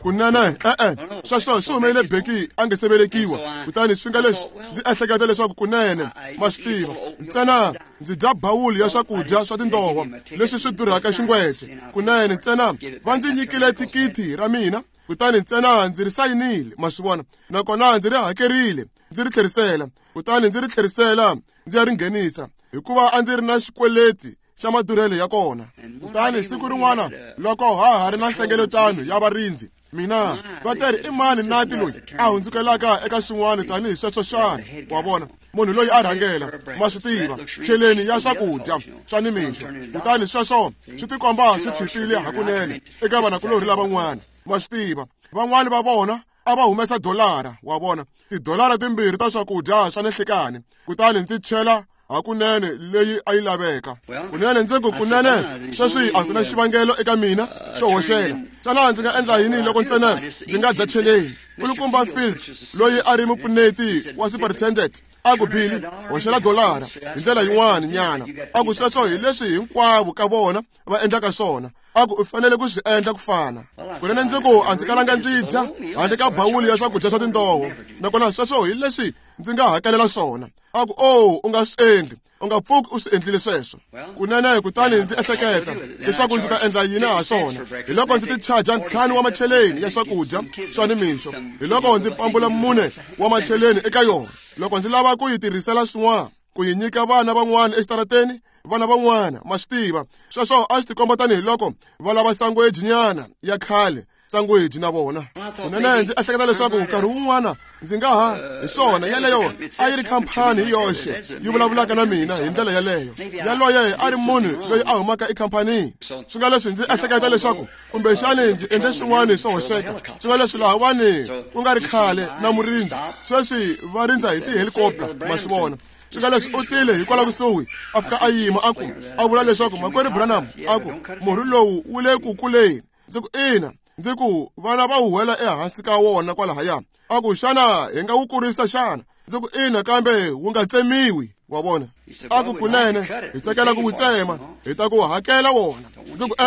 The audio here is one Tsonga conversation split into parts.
kunene sweswo swi humelele Beki a nga se velekiwa. Kutani swi nga leswi ndzi ehleketa leswaku kunene ma swi tiva ntsena ndzi dya bawuli ya swakudya swa tindoho leswi swi durhaka xingwece. Kunene ntsena va ndzi nyikile tikiti ra mina, kutani ntsena ndzi ri sayinile, ma swi vona, nakona ndzi ri hakerile, ndzi ri tlherisela. Kutani ndzi ri tlherisela ndzi ya ri nghenisa hikuva a ndzi ri na xikweleti xa madurhelo ya kona. Kutani siku rin'wana loko ha ri na nhlengeletano ya varindzi, mina va teri i mani nati loyi a hundzukelaka eka swin'wana tanihi sweswo xana, wa vona, munhu loyi a rhangela, ma swi tiva, cheleni ya swakudya swa nimixo. Kutani sweswo swi tikomba swi chipile hakunene eka vanakulori lavan'wana, ma swi tiva. Van'wani va vona a va humesa dolara, wa vona, tidolara timbirhi ta swakudya swa nihlikani. Kutani ndzi chela hakunene leyi a yi laveka. Kunene ndzi ku kunene sweswi a ku na xivangelo eka mina xo hoxela. Xana ndzi nga endla yini loko ntsena ndzi nga dya cheleni? Kulukumba Fields loyi a ri mupfuneti wa superintendent a ku Billy hoxela dolara hi ndlela yin'wana nyana. A ku sweswo hi leswi hinkwavo ka vona va endlaka swona. A ku u fanele ku swi endla ku fana. Kunene ndzi ku a ndzi kalanga ndzi dya handle ka bawuli ya swakudya swa tindoho, nakona sweswo hi leswi ndzi nga hakelela swona. A ku u nga swi endli, u nga pfuki u swi endlile sweswo. Kunene kutani ndzi ehleketa leswaku ndzi ta endla yini ha swona. Hi loko ndzi ti chaja 5 wa macheleni ya swakudya swa nimixo, hi loko ndzi pambula 4 wa macheleni eka yona. Loko ndzi lava ku yi tirhisela swin'wana, ku yi nyika vana van'wana exitarateni, vana van'wana, ma swi tiva, sweswo a swi tikomba tanihiloko va lava sangweji nyana ya khale, sangweji na vona. Kunene ndzi ehleketa leswaku nkarhi wun'wana ndzi nga hi swona yeleyo a yi ri khampani hi yoxe yi vulavulaka na mina hi ndlela yeleyo. Yaloye a ri munhu loyi a humaka ekhampanini. Swi nga leswi ndzi ehleketa leswaku kumbexani ndzi endle swin'wana swo hoxeka. Swi nga leswi lahawani ku nga ri khale na murindzi, sweswi va rindza hi tihelikopta, ma swi vona. Swi nga leswi u tile hi kwala kusuhi a fika a yima a vula leswaku makwerhu Branham a ku murhi lowu wu le ku kuleni. Ndzi ku ina, ndzi ku vana va huwela ehansi ka wona kwalahaya. A ku xana hi nga wu kurisa xana? Ndzi ku ina, kambe wu nga tsemiwi, wa vona. A ku kunene hi tsakela ku wu tsema, hi ta ku hakela wona. Ndzi ku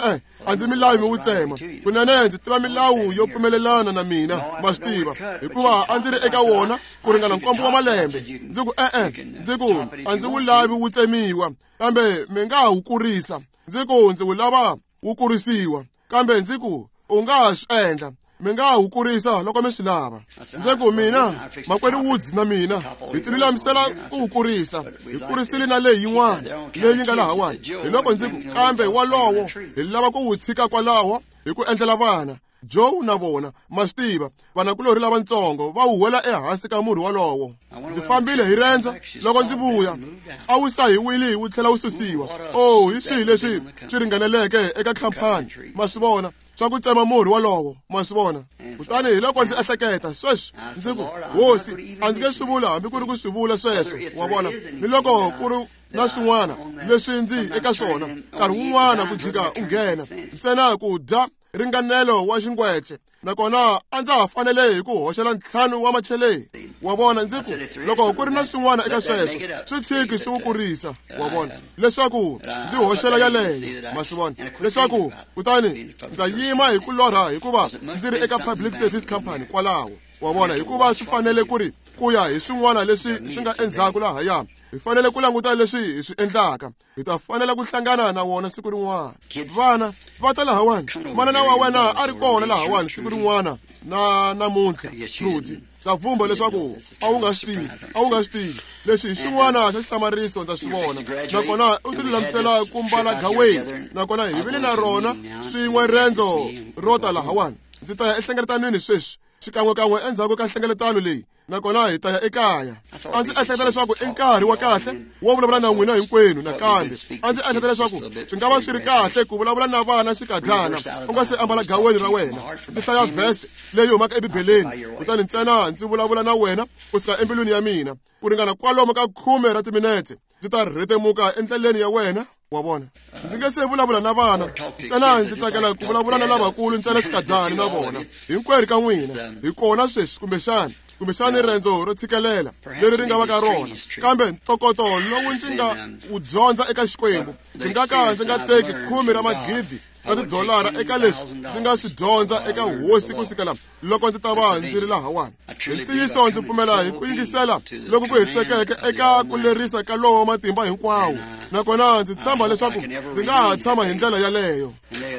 a ndzi milawu mi wu tsema. Kunene ndzi tiva milawu yo pfumelelana na mina, ma swi tiva, hikuva a ndzi ri eka wona ku ringana 7 wa malembe. Ndzi ku ndzi ku a ndzi wu lavi wu tsemiwa, kambe mi nga wu kurisa. Ndzi ku ndzi wu lava wu kurisiwa, kambe ndzi ku u nga swi endla, mi nga wu kurisa loko mi swi lava. Ndzi ku mina makwerhu Woods na mina hi tilulamisela ku wu kurisa, hi kurisile na leyi yin'wana leyi nga lahawani. Hi loko ndzi ku kambe walowo hi lava ku wu tshika kwalaho hi ku endlela vana. Joe na vona, ma swi tiva, vanakulori lavantsongo va huwela ehansi ka murhi walowo. Ndzi fambile hi rendzo, loko ndzi vuya a wu sahiwile wu tlhela wu susiwa. Hi swihi leswi swi ringaneleke eka khampani, ma swi vona, swa ku tsema murhi walowo, ma swi vona. Kutani hi loko ndzi ehleketa sweswi ndzi ku hosi a ndzi nge swi vula hambi ku ri ku swi vula sweswo, wa vona, ni loko ku ri na swin'wana leswi ndzi eka swona nkarhi wun'wana ku jika u nghena ntsena ku dya ringanelo wa xingwece, nakona a ndza ha fanele hi ku hoxela 5 wa macheleni, wa vona. Ndzi ku loko ku ri na swin'wana eka sweswo swi tshiki swi wu kurisa, wa vona, leswaku ndzi hoxela yaleyo, ma swi vona, leswaku kutani ndza yima hi ku lorha hikuva ndzi ri eka public service company kwalaho, wa vona, hikuva swi fanele ku ri ku ya hi swin'wana leswi swi nga endzhaku lahaya. Hi fanele ku languta leswi hi swi endlaka, hi ta fanela ku hlangana na wona siku rin'wana. Vana va ta lahawani, manana wa wena a ri kona lahawani siku rin'wana na namuntlha Trudy. Ta vumba leswaku a wu nga swi tivi leswi hi xin'wana xa xihlamariso ndza swi vona, nakona u tilulamisela ku mbala gaweni, nakona hi vile na rona swin'we rendzo ro ta lahawani. Ndzi ta ya ehlengeletanweni sweswi xikan'wekan'we endzhaku ka nhlengeletano leyi, nakona hi ta ya ekaya. A ndzi ehleketa leswaku i nkarhi wa kahle wo vulavula na n'wina hinkwenu, nakambe a ndzi ehleketa leswaku swi nga va swi ri kahle ku vulavula na vana xikadyana u nga se ambala gaweni ra wena. Ndzi hlaya vhesi leyi humaka ebibeleni, kutani ntsena ndzi vulavula na wena kusuka embilwini ya mina ku ringana kwalomu ka 10 ra timinete. Ndzi ta rhetemuka endleleni ya wena, wa vona. Ndzi nge se vulavula na vana, ntsena ndzi tsakela ku vulavula na lavakulu ntsena xikadyana na vona hinkwerhu ka n'wina. Hi kona sweswi kumbexani rendzo ro tshikelela leri ri nga va ka rona, kambe ntokoto lowu ndzi nga wu dyondza eka Xikwembu ndzi nga ka ndzi nga teki 10 ra magidi na tidolara eka leswi ndzi nga swi dyondza eka hosi kusukela loko ndzi ta va ndzi ri lahawani. Hi ntiyiso ndzi pfumela hi ku yingisela loko ku hetisekeke eka ku lerisa ka lowo matimba hinkwawo, nakona ndzi tshemba leswaku ndzi nga ha tshama hi ndlela yaleyo.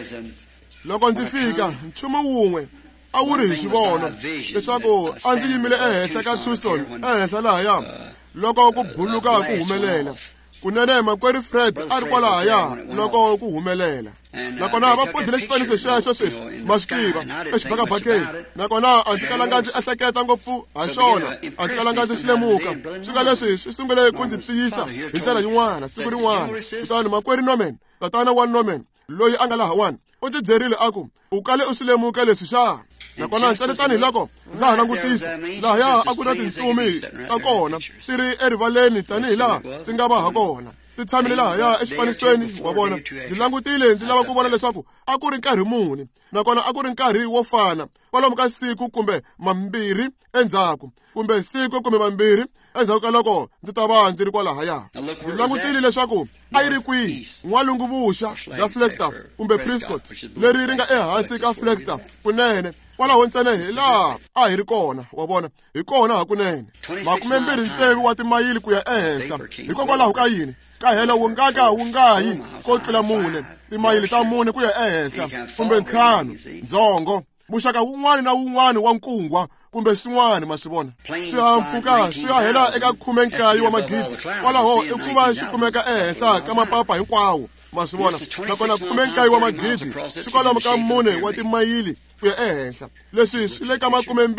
Loko ndzi fika, nchumu wun'we a wu ri hi xivono leswaku a ndzi yimile ehenhla ka Tucson, ehenhla lahaya loko ku buluka ku humelela. Kunene makwerhu Fred a ri kwalahaya loko ku humelela, nakona va fodile xifaniso xexo sweswi ma swi tiva exibakabakeni, nakona a ndzi kalanga ndzi ehleketa ngopfu ha xona, a ndzi kalanga ndzi swi lemuka. Swi nga leswi swi sungule ku ndzi tiyisa hi ndlela yin'wana siku rin'wana. Kutani makwerhu Norman, tatana wa Norman loyi a nga lahawani, u ndzi byerile aku u kale u swi lemuka leswi xana. Nakona ntsena tanihiloko ndza ha langutisa lahaya a ku na tintsumi ta kona ti ri erivaleni tanihilaha ti nga va ha kona, ti tshamile lahaya exifanisweni. Wa vona, ndzi langutile ndzi lava ku vona leswaku a ku ri nkarhi muni, nakona a ku ri nkarhi wo fana kwalomu ka siku kumbe mambirhi endzhaku, kumbe siku kumbe mambirhi endzhaku ka loko ndzi ta va ndzi ri kwalahaya. Ndzi langutile leswaku a yi ri kwihi n'walungu vuxa bya Flagstaff kumbe Prescott leri ri nga ehansi ka Flagstaff kunene, kwalaho ntsena hi laha a hi ri kona. Wa vona, hi kona hakunene 26 wa timayili ku ya ehenhla. Hikokwalaho ka yini ka hela wu nga yi ko tlula mune timayili ta mune ku ya ehenhla kumbe 5 ndzongo, muxaka wun'wana na wun'wana wa nkungwa kumbe swin'wana. Ma swi vona, swihahampfhuka swi ya hela eka 19 wa magidi, kwalaho i ku va xi kumeka ehenhla ka mapapa hinkwawo. Ma swi vona, nakona 19 wa magidi swi kwalomu ka 4 wa timayili ku ya ehenhla. Leswi swi le ka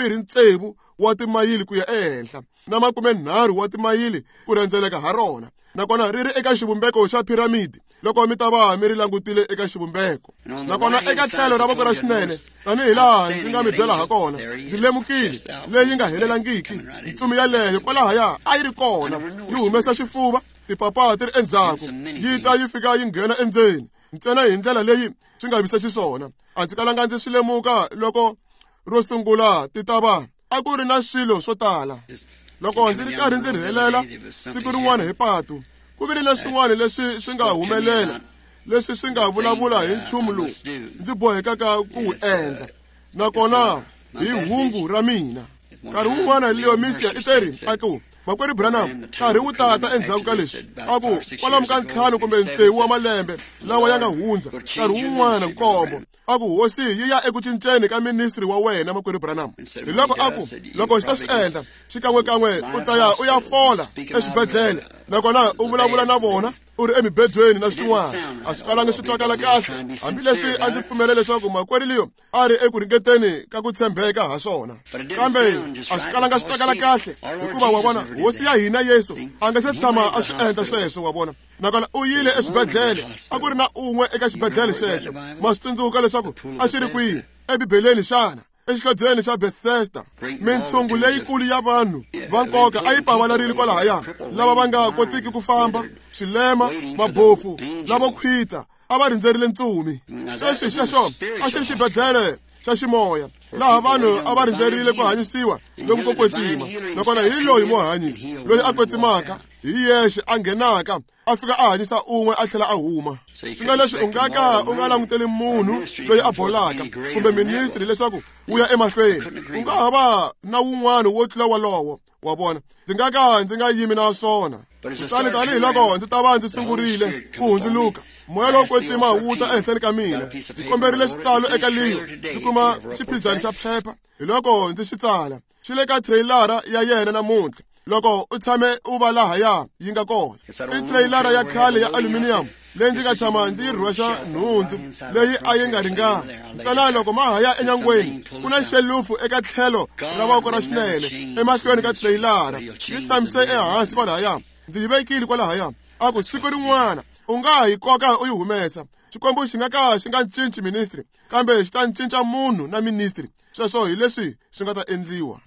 26 wa timayili ku ya ehenhla na 30 wa timayili ku rhendzeleka ha rona, nakona ri ri eka xivumbeko xa piramidi loko mi ta va mi ri langutile eka xivumbeko. Nakona eka tlhelo ra voko ra xinene, tanihi laha ndzi nga mi byela ha kona, ndzi lemukile leyi nga helelangiki ntsumi yaleyo kwalahaya a yi ri kona, yi humesa xifuva, tipapa ti ri endzhaku, yi ta yi fika yi nghena endzeni ntsena hi ndlela leyi swi nga vise xiswona. A ndzi kalanga ndzi swi lemuka loko ro sungula ti ta va a ku ri na swilo swo tala. Loko ndzi ri karhi ndzi rhelela siku rin'wana hi patu, ku vile na swin'wana leswi swi nga humelela, leswi swi nga vulavula hi nchumu lowu ndzi bohekaka ku wu endla, nakona hi hungu ra mina. Nkarhi wun'wana Leo Misia i te ri aku, makwerhu Branham, nkarhi wu tata endzhaku ka leswi aku kwalomu ka 5 kumbe 6 wa malembe lawa ya nga hundza, nkarhi wun'wana 7 aku hosi yi ya eku cinceni ka ministry wa wena makwerhu Branham. Hi loko aku loko xi ta swi endla xikan'wekan'we u ya fola exibedhlele, nakona u vulavula na vona u ri emibedweni na swin'wana. A swi kalangi swi twakala kahle, hambileswi a ndzi pfumela leswaku makwerhu Leo a ri eku ringeteni ka ku tshembeka ha swona, kambe a swi kalanga swi twakala kahle hikuva wa vona hosi ya hina Yesu a nga se tshama a swi endla sweswo. Wa vona, nakona u yile exibedhlele, a ku ri na un'we eka xibedhlele xexo. Ma swi tsundzuka leswaku a xi ri kwihi ebibeleni xana? Exihlobyeni xa Bethesda, mitshungu leyikulu ya vanhu va nkoka a yi pavalarile kwalahaya, lava va nga kotiki ku famba, swilema, mabofu, lavo khwita a va rindzerile ntsumi. Sweswi xexo a xi xibedhlele xa ximoya laha vanhu a va rindzerile ku hanyisiwa loku ko kwetsima, nakona hi loyi muhanyisi loyi a kwetsimaka hi yexe a nghenaka a fika a hanyisa un'we a tlhela a huma. Swi nga leswi u nga languteli munhu loyi a bolaka kumbe ministry leswaku wu ya emahlweni, ku nga ha va na wun'wana wo tlula walowo. Wa vona, ndzi nga yimi na swona. Kutani tanihiloko ndzi ta va ndzi sungurile ku hundzuluka, moya lowo kwetsima wu ta ehenhleni ka mina. Ndzi komberile xitsalo eka Leo, ndzi kuma xiphizani xa phepha. Hi loko ndzi xi tsala, xi le ka trailara ya yena namuntlha loko u tshame u va lahaya yi nga kona. I trailara ya khale ya aluminium leyi ndzi nga tshama ndzi yi rhwexa nhundzu leyi a yi nga ringani. Ntsena loko ma ha ya enyangweni, ku na xelufu eka tlhelo ra voko ra xinene emahlweni ka trailara, yi tshamise ehansi kwalahaya. Ndzi yi vekile kwalahaya, a ku siku rin'wana u nga ha yi koka u yi humesa. Xikwembu xi nga ka xi nga cinci ministry, kambe xi ta cinca munhu na ministry. Sweswo hi leswi swi nga ta endliwa.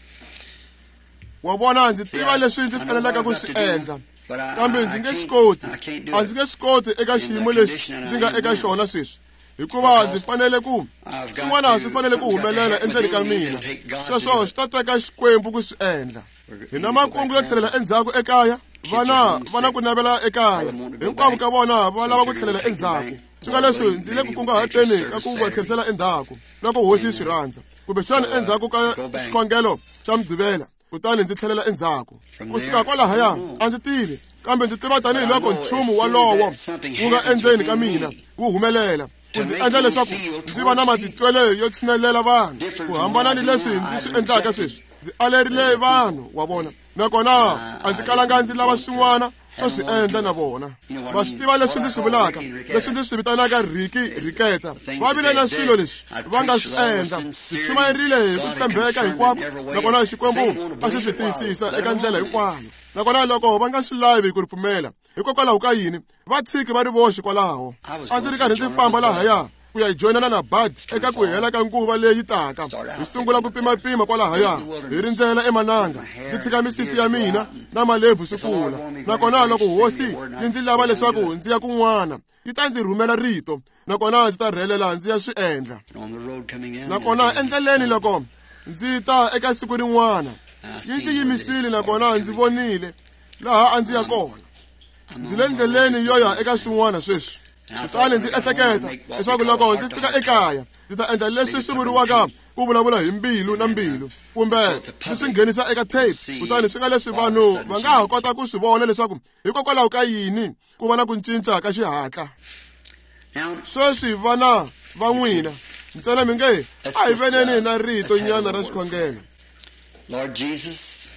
Wa vona, ndzi tiva leswi ndzi fanelaka ku swi endla, kambe ndzi nge swi koti. A ndzi nge swi koti eka xiyimo lexi ndzi nga eka xona sweswi, hikuva ndzi fanele ku swin'wana swi fanele ku humelela endzeni ka mina. Sweswo swi ta teka Xikwembu ku swi endla. Hi na makungu yo tlhelela endzhaku ekaya. Vana ku navela ekaya, hinkwavo ka vona va lava ku tlhelela endzhaku. swi nga leswi ndzi le ku kunguhateni ka ku va tlherisela endzhaku loko hosi yi swi rhandza, kumbe xana endzhaku ka xikhongelo xa mugqivela, kutani ndzi tlhelela endzhaku. Kusuka kwalahaya a ndzi tivi, kambe ndzi tiva tanihiloko nchumu walowo wu nga endzeni ka mina wu humelela ku ndzi endla leswaku ndzi va na matitwelo yo tshinelela vanhu, ku hambana ni leswi ndzi swi endlaka sweswi. Ndzi alerile vanhu wa vona, nakona a ndzi kalanga ndzi lava swin'wana swo swi endla na vona. Va swi tiva leswi ndzi swi vulaka, leswi ndzi swi vitanaka riketa. Va vile na swilo leswi va nga swi endla. Ndzi chumayerile hi ku tshembeka hinkwako, nakona Xikwembu a xi swi tiyisisa eka ndlela hinkwayo. Nakona loko va nga swi lavi ku ri pfumela, hikokwalaho ka yini va tshiki va ri voxe kwalaho. A ndzi ri karhi ndzi famba lahaya ku ya hi joyinana na Bud eka ku hela ka nguva leyi taka. Hi sungula ku pimapima kwalahaya hi rindzela emananga, ndzi tshika misisi ya mina na malebvu swi kula. Nakona loko hosi yi ndzi lava leswaku ndzi ya kun'wana, yi ta ndzi rhumela rito, nakona ndzi ta rhelela ndzi ya swi endla. Nakona endleleni loko ndzi ta eka siku rin'wana, yi ndzi yimisile, nakona ndzi vonile laha a ndzi ya kona. Ndzi le ndleleni yo ya eka swin'wana sweswi. Kutani ndzi ehleketa leswaku loko ndzi fika ekaya ndzi ta endla leswi swi vuriwaka ku vulavula hi mbilu na mbilu, kumbe ndzi swi nghenisa eka tape, kutani swi nga leswi vanhu va nga ha kota ku swi vona leswaku hikokwalaho ka yini ku va na ku cinca ka xihatla. Sweswi vana va n'wina, ntsena mi nge a hi veneni na rito nyana ra xikhongelo. Lord Jesus,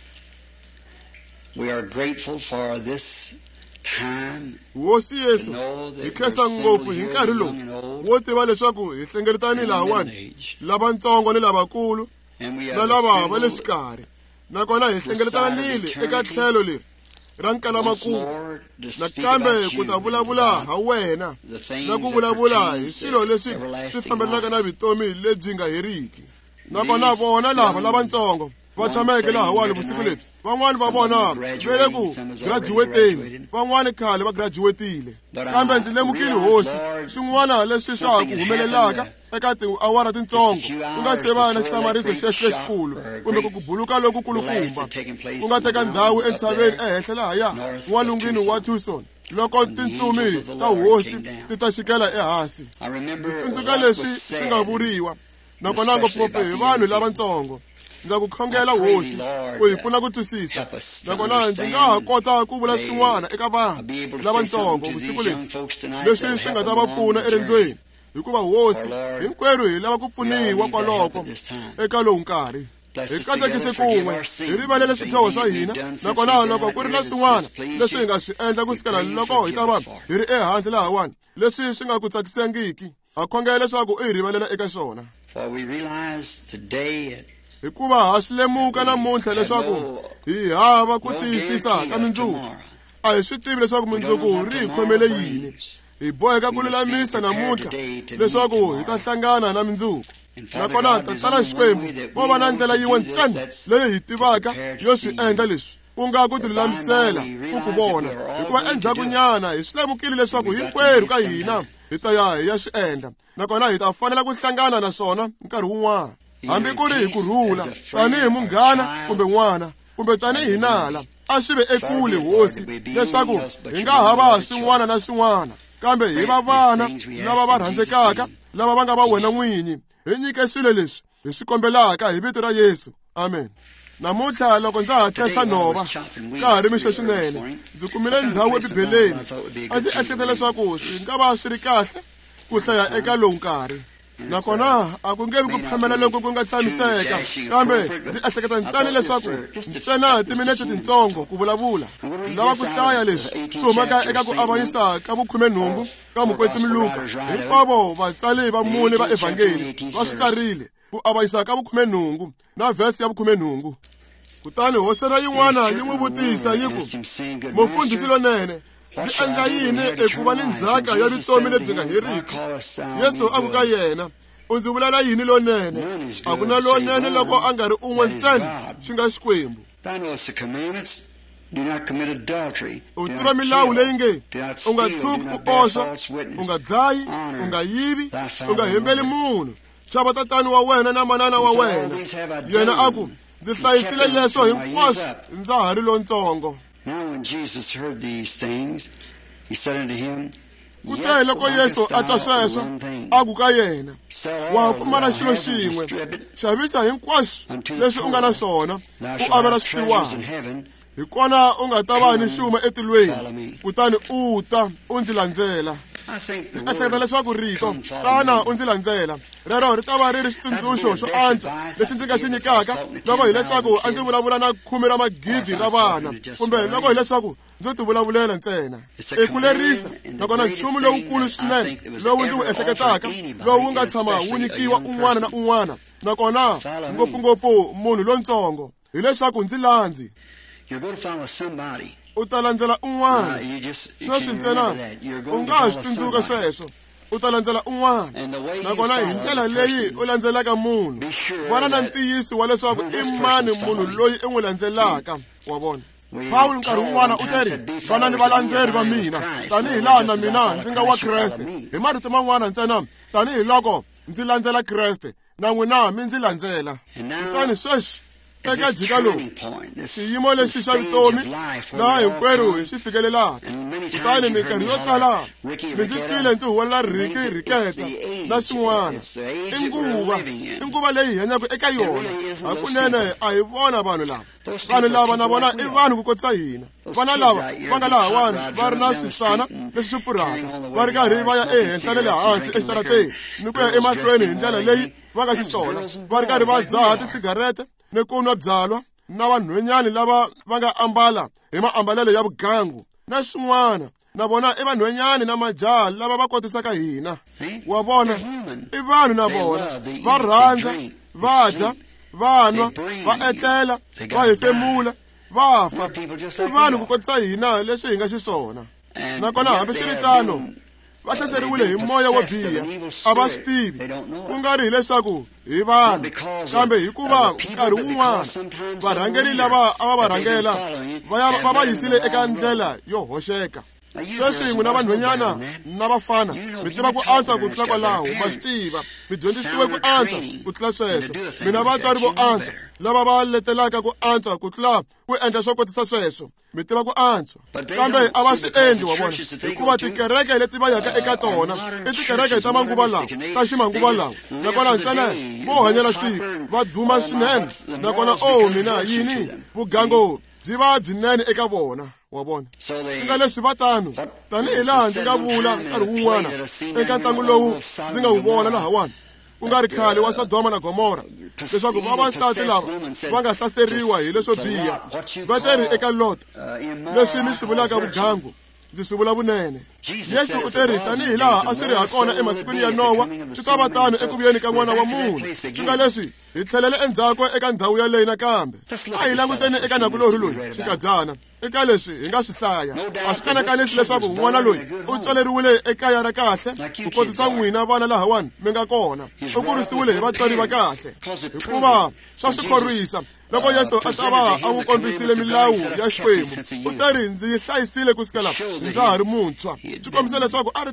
we are grateful for this time. Hosi Yesu, hi khensa ngopfu hi nkarhi lowu wo tiva leswaku hi hlengeletani lahawani, lavatsongo ni lavakulu na lava va le xikarhi, nakona hi hlengeletanile eka tlhelo leri ra nkalamakulu. Nakambe ku ta vulavula ha wena na ku vulavula hi swilo leswi swi fambelanaka na vutomi lebyi nga heriki. Nakona vona lava lavatsongo va tshameke lahawani vusiku lebyi, van'wani va vona ve le ku graduateni, van'wani khale va graduatile. Kambe ndzi lemukile hosi swin'wana leswi swa ha ku humelelaka eka tiawara tintsongo, ku nga se va na xihlamariso xexo lexikulu kumbe ku buluka loku kulukumba ku nga teka ndhawu entshaveni ehenhla lahaya n'walungwini wa Tucson, loko tintsumi ta hosi ti ta xikela ehansi. Ndzi tsundzuka leswi swi nga vuriwa, nakona ngopfungopfu hi vanhu lavatsongo. Ndza ku khongela hosi ku hi pfuna ku twisisa, nakona ndzi nga ha kota ku vula swin'wana eka vanhu lavatsongo vusiku lebyi leswi swi nga ta va pfuna eriendzweni, hikuva hosi hinkwerhu hi lava ku pfuniwa kwaloko eka lowu nkarhi. Hi katekise kun'we, hi rivalele swidyoho swa hina, nakona loko ku ri na swin'wana leswi hi nga swi endla ku sukela loko hi ta va hi ri ehandle lahawani leswi swi nga ku tsakisangiki, ha khongela leswaku u hi rivalela eka swona. Hikuva ha swi lemuka namuntlha leswaku hi hava ku tiyisisa ka mindzuku. A hi swi tivi leswaku mindzuku ri hi khomele yini. Hi boheka ku lulamisa namuntlha leswaku hi ta hlangana na mindzuku. Nakona tatana Xikwembu vo va na ndlela yin'we ntsena leyi hi tivaka yo swi endla leswi, ku nga ku tilulamisela ku ku vona. Hikuva endzhaku nyana hi swi lemukile leswaku hinkwerhu ka hina hi ta ya hi ya swi endla, nakona hi ta fanela ku hlangana na swona nkarhi wun'wana. Hambi ku ri hi kurhula, tanihi munghana kumbe n'wana, kumbe tanihi nala, a swi ve ekule hosi leswaku hi nga hava swin'wana na swin'wana, kambe hi va vana lava va rhandzekaka, lava va nga va wena n'winyi. Hi nyike swilo leswi hi swi kombelaka hi vito ra Yesu, amen. Namuntlha loko ndza ha tlhentlha nhova ka ha ri mixo swinene, ndzi kumile ndhawu ebibeleni. A ndzi ehleketa leswaku swi nga va swi ri kahle ku hlaya eka lowu nkarhi, nakona a ku nge vi ku phamela loko ku nga tshamiseka, kambe ndzi ehleketa ntsena leswaku ntsena timinete tintsongo ku vulavula. Ndzi lava ku hlaya leswi swi humaka eka ku avanyisa ka 18 ka mukwetsi Luka. Hinkwavo vatsali va mune va evhangeli va swi tsarile ku avanyisa ka 18 na vhesi ya 18. Kutani hosera yin'wana yi n'wi vutisa yi ku, mufundhisi lonene, ndzi endla yini eku va ni ndzhaka ya vutomi lebyi nga heriki? Yesu a ku ka yena, u ndzi vulela yini lonene? A ku na lonene loko a nga ri un'we ntsena, xi nga Xikwembu. U tiva milawu leyi nge, u nga tshuki ku oxa, u nga dlayi, u nga yivi, u nga hembeli munhu, chava tatani wa wena na manana wa wena. Yena a ku, ndzi hlayisile leswo hinkwaswo ndza ha ri lontsongo. Now when Jesus heard these things, he said unto him, kute loko Yesu a twa sweswo a ku ka yena, wa pfumala xilo xin'we, xavisa hinkwaswo leswi u nga na swona u avela swisiwana, hi kona u nga ta va ni xuma etilweni, kutani u ta u ndzi landzela. Ndzi ehleketa leswaku rito tana u ndzi landzela rero ri ta va ri ri xitsundzuxo xo antswa lexi ndzi nga xi nyikaka loko hileswaku a ndzi vulavula na 10 ra magidi ra vana, kumbe loko hileswaku ndzi ti vulavulela ntsena. Ku lerisa nakona nchumu lowukulu swinene lowu ndzi wu ehleketaka, lowu nga tshama wu nyikiwa un'wana na un'wana, nakona ngopfungopfu munhu lontsongo, hileswaku ndzi landzi. U ta landzela un'wana sweswi ntsena, u nga ha swi tsundzuka sweswo, u ta landzela un'wana, nakona hi ndlela leyi u landzelaka munhu vona na ntiyisi wa leswaku i mani munhu loyi i n'wi landzelaka. Wa vona Pawulo nkarhi wun'wana u teri vana ni valandzeri va mina tanihi laha na mina ndzi nga wa Kreste, hi marito man'wana ntsena tanihi loko ndzi landzela Kreste na n'wina mi ndzi landzela. Kutani sweswi eka jika lowu xiyimo lexi xa vutomi laha hinkwerhu hi xi fikelelaka, kutani minkarhi yo tala mi ndzi twile ndzi huwelela riketa na swin'wana. I nguva leyi hi hanyaka eka yona, hakunene a hi vona vanhu lava. Vanhu lava na vona i vanhu ku kotisa hina. Vana lava va nga lahawani va ri na swisana leswi swi pfurhaka, va ri karhi va ya ehenhla na le hansi exitarateni ni ku ya emahlweni hi ndlela leyi va nga xiswona, va ri karhi va dzaha tisigarete ni ku nwa byalwa, na vanhwanyani lava va nga ambala hi maambalelo ya vugangu na swin'wana. Na vona i vanhwanyani na majaha lava va kotisaka hina. Wa vona i vanhu na vona va rhandza, va dya, va nwa, va etlela, va hefemula, va fa. I vanhu ku kotisa hina leswi hi nga xiswona, nakona hambi swi ri tano va hlaseriwile hi moya wo biha, a va swi tivi, ku nga ri hileswaku hi vanhu, kambe hikuva nkarhi wun'wana varhangeri lava a va va rhangela va va yisile eka ndlela yo hoxeka. Sweswi n'wina vanhwanyana na vafana mi tiva ku antswa ku tlula kwalaho, ma swi tiva, mi dyondzisiwe ku antswa ku tlula sweswo. Mina vatswari vo antswa lava va letelaka ku antswa ku tlula ku endla swo kotisa sweswo, mi tiva ku antswa, kambe a va swi endli. Wa vona hikuva tikereke leti va yaka eka tona i tikereke ta manguva lawa, ta ximanguva lawa, nakona ntsena vo hanyela siku va duma swinene, nakona mina yini vugango byi va byinene eka vona. Wa vona swi nga leswi va tano, tanihi laha ndzi nga vula nkarhi wun'wana eka ntlangu lowu ndzi nga wu vona lahawani ku nga ri khale wa Sodoma na Gomora, leswaku vavasati lava va nga hlaseriwa hi leswo biha. Va teri eka Lot, leswi mi swi vulaka vugangu ndzi swi vula vunene. Yesu u teri tanihi laha a swi ri hakona emasikwini ya Nowa, swi ta va tano eku vuyeni ka N'wana wa Munhu. Swi nga leswi hi tlhelele endzhaku eka ndhawu yaleyi nakambe. A hi languteni eka nakulori loyi xinkadyana eka leswi hi nga swi hlaya. A swi kanakanisi leswaku n'wana loyi u tswaleriwile ekaya ra kahle ku kotisa n'wina vana lahawani mi nga kona, u kurisiwile hi vatswari va kahle, hikuva swa swi khorwisa loko Yesu a ta va a wu kombisile milawu ya Xikwembu. U teri ndzi yi hlayisile kusukela ndza ha ri muntshwa. Swi kombisa leswaku a ri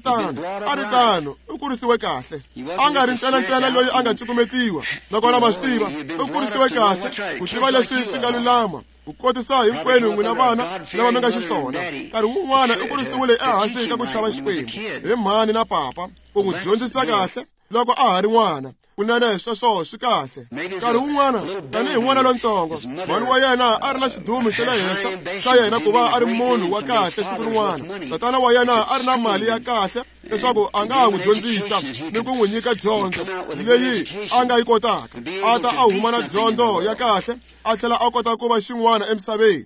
tano u kurisiwe kahle, a nga ri ntsena loyi a nga cukumetiwa, nakona ma swi tiva u kurisiwe kahle ku tiva leswi swi nga lulama, ku kotisa hinkwenu n'wina vana lava mi nga xiswona. Nkarhi wun'wana u kurisiwile ehansi ka ku chava Xikwembu hi mhani na papa, ku n'wi dyondzisa kahle loko a ha ri n'wana. Kunene sweswo swi kahle. Nkarhi wun'wana tanihi n'wana lontsongo, mhani wa yena a ri na xidumi xa le henhla xa yena ku va a ri munhu wa kahle siku rin'wana. Tatana wa yena a ri na mali ya kahle leswaku a nga ha n'wi dyondzisa ni ku n'wi nyika dyondzo leyi a nga yi kotaka. A ta a huma na dyondzo ya kahle, a tlhela a kota ku va xin'wana emisaveni.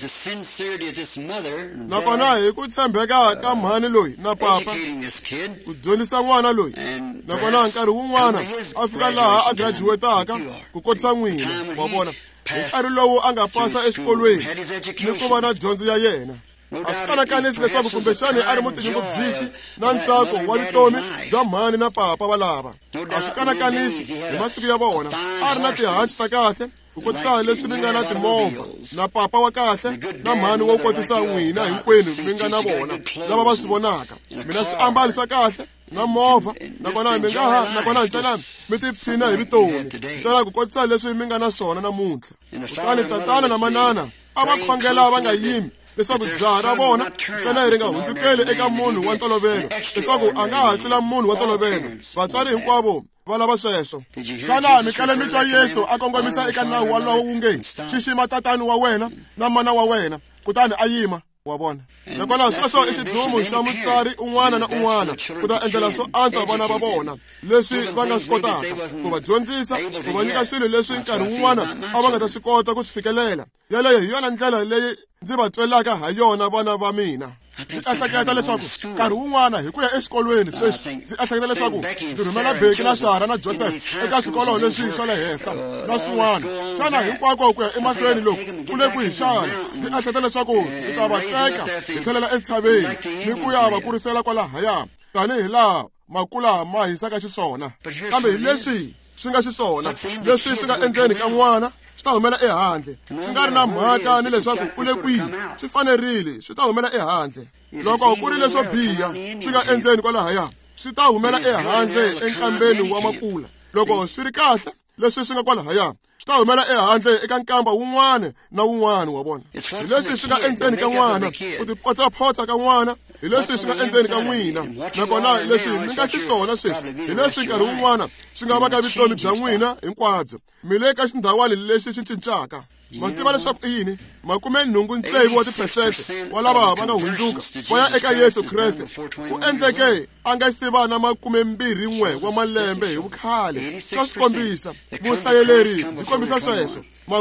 Nakona hi ku tshembeka ka mhani loyi na papa ku dyondzisa n'wana loyi, nakona nkarhi wun'wana a fika laha a graduataka ku kotisa n'wina. Wa vona hi nkarhi lowu a nga pasa exikolweni ni ku va na dyondzo ya yena. A swi kanakanisi leswaku kumbexani a ri mutinyungubyisi na ntsako wa vutomi bya mhani na papa valava. A swi kanakanisi hi masiku ya vona a ri na tihanci ta kahle ku kotisa leswi mi nga na timovha, na papa wa kahle na mhani wo kotisa n'wina hinkwenu mi nga na vona lava va swi vonaka. Mina swiambalo swa kahle na movha, nakona mi nga nakona ntsena mi tiphina hi vutomi ntsena ku kotisa leswi mi nga na swona namuntlha. Kutani tatana na manana a va khongela va nga yimi leswaku jaha ra vona ntsena ri nga hundzukeli eka munhu wa ntolovelo leswaku a nga ha tlula munhu wa ntolovelo. Vatswari hinkwavo va lava sweswo. Xana mi kale mi twa Yesu a kongomisa eka nawu walowo wu nge xixima tatani wa wena na mana wa wena, kutani a yima, wa vona. Nakona sweswo i xidlumo xa mutswari un'wana na un'wana ku ta endlela swo antswa vana va vona leswi va nga swi kotaka, ku va dyondzisa, ku va nyika swilo leswi nkarhi wun'wana a va nga ta swi kota ku swi fikelela. Yaleyo hi yona ndlela leyi ndzi va twelaka ha yona vana va mina. Ndzi ehleketa leswaku nkarhi wun'wana hi ku ya exikolweni sweswi ndzi ehleketa leswaku ndzi rhumela Beki na Sara na Joseph eka swikolo leswi swa le henhla na swin'wana. Xana hinkwako ku ya emahlweni loku ku le kwihi xana? Ndzi ehleketa leswaku ndzi ta va teka hi tlhelela entshaveni ni ku ya va kurisela kwalahaya tanihi laha makula ma hisaka xiswona. Kambe hi leswi swi nga xiswona, leswi swi nga endzeni ka n'wana swi ta humela ehandle, swi nga ri na mhaka ni leswaku u le kwihi, swi fanerile swi ta humela ehandle. Loko ku ri leswo biha swi nga endzeni kwalahaya swi ta humela ehandle enkambeni wa makula. Loko swi ri kahle leswi swi nga kwalahaya swi ta humela ehandle eka nkamba wun'wana na wun'wana, wa vona. Hi leswi swi nga endzeni ka n'wana, ku tipotsaphotsa ka n'wana hi leswi swi nga endzeni ka n'wina. Nakona leswi mi nga xiswona sweswi hi leswi nkarhi wun'wana swi nga va ka vutomi bya n'wina hinkwabyo. Mi le ka xindhawani lexi xi cincaka. Ma tiva leswaku i yini? 86 wa tiphesente wa lava va nga hundzuka va ya eka Yesu Kreste ku endleke a nga si va na 21 wa malembe hi vukhale. Swa swi kombisa vuhlayeleri byi kombisa sweswo.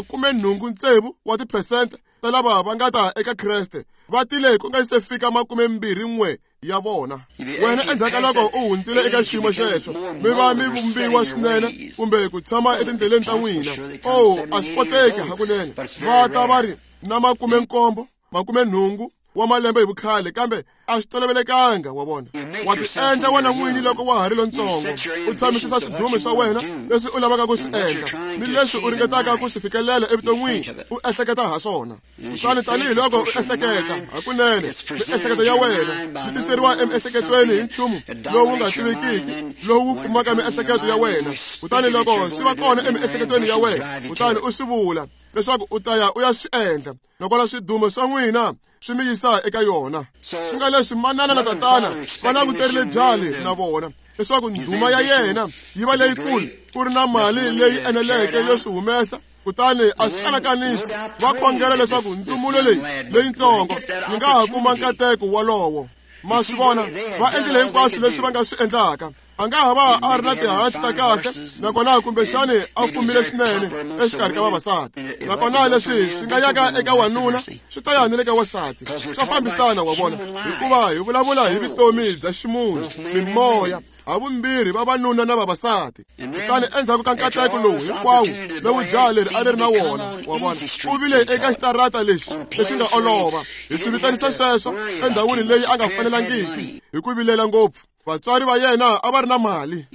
86 wa tiphesente ta lava va nga ta eka Kreste va tile ku nga se fika 21 ya vona. Wena endzhaku loko u hundzile eka xiyimo xexo mi va mi vumbiwa swinene kumbe ku tshama etindleleni ta n'wina. A swi koteki hakunene. Va ta va ri na 70, 80 wa malembe hi vukhale, kambe a swi tolovelekanga, wa vona. Wa ti endla wena n'wini loko wa ha ri lontsongo, u tshamisisa swidhumo swa wena leswi u lavaka ku swi endla ni leswi u ringetaka ku swi fikelela evuton'wini, u ehleketa ha swona. Kutani tanihiloko u ehleketa hakunene, miehleketo ya wena yi tiseriwa emiehleketweni hi nchumu lowu nga tivekiki lowu fumaka miehleketo ya wena. Kutani loko swi va kona emiehleketweni ya wena, kutani u swi vula leswaku u ta ya u ya swi endla, nakona swidhumo swa n'wina swi mi yisa eka yona. Swi nga leswi manana na tatana va languterile jali na vona leswaku ndhuma ya yena yi va leyikulu, ku ri na mali leyi eneleke yo swi humesa. Kutani a swi anakanisi, va khongela leswaku ndzumulo leyitsongo yi nga ha kuma nkateko wolowo. Ma swi vona, va endlile hinkwaswo leswi va nga swi endlaka. A nga ha va a ri na tihanci ta kahle, nakona kumbexani a fumile swinene exikarhi ka vavasati. Nakona leswi swi nga yaka eka wanuna swi ta ya ni le ka wasati. Swa fambisana, wa vona, hikuva hi vulavula hi vutomi bya ximunhu, mimoya, havumbirhi vavanuna na vavasati. Kutani endzhaku ka nkateko lowu hinkwawo lowu jaha leri a ri ri na wona, wa vona, u vile eka xitarata lexi nga olova. Hi swi vitanisa sweswo endhawini leyi a nga fanelangiki hi ku vilela ngopfu. Vatswari va yena a va ri na mali.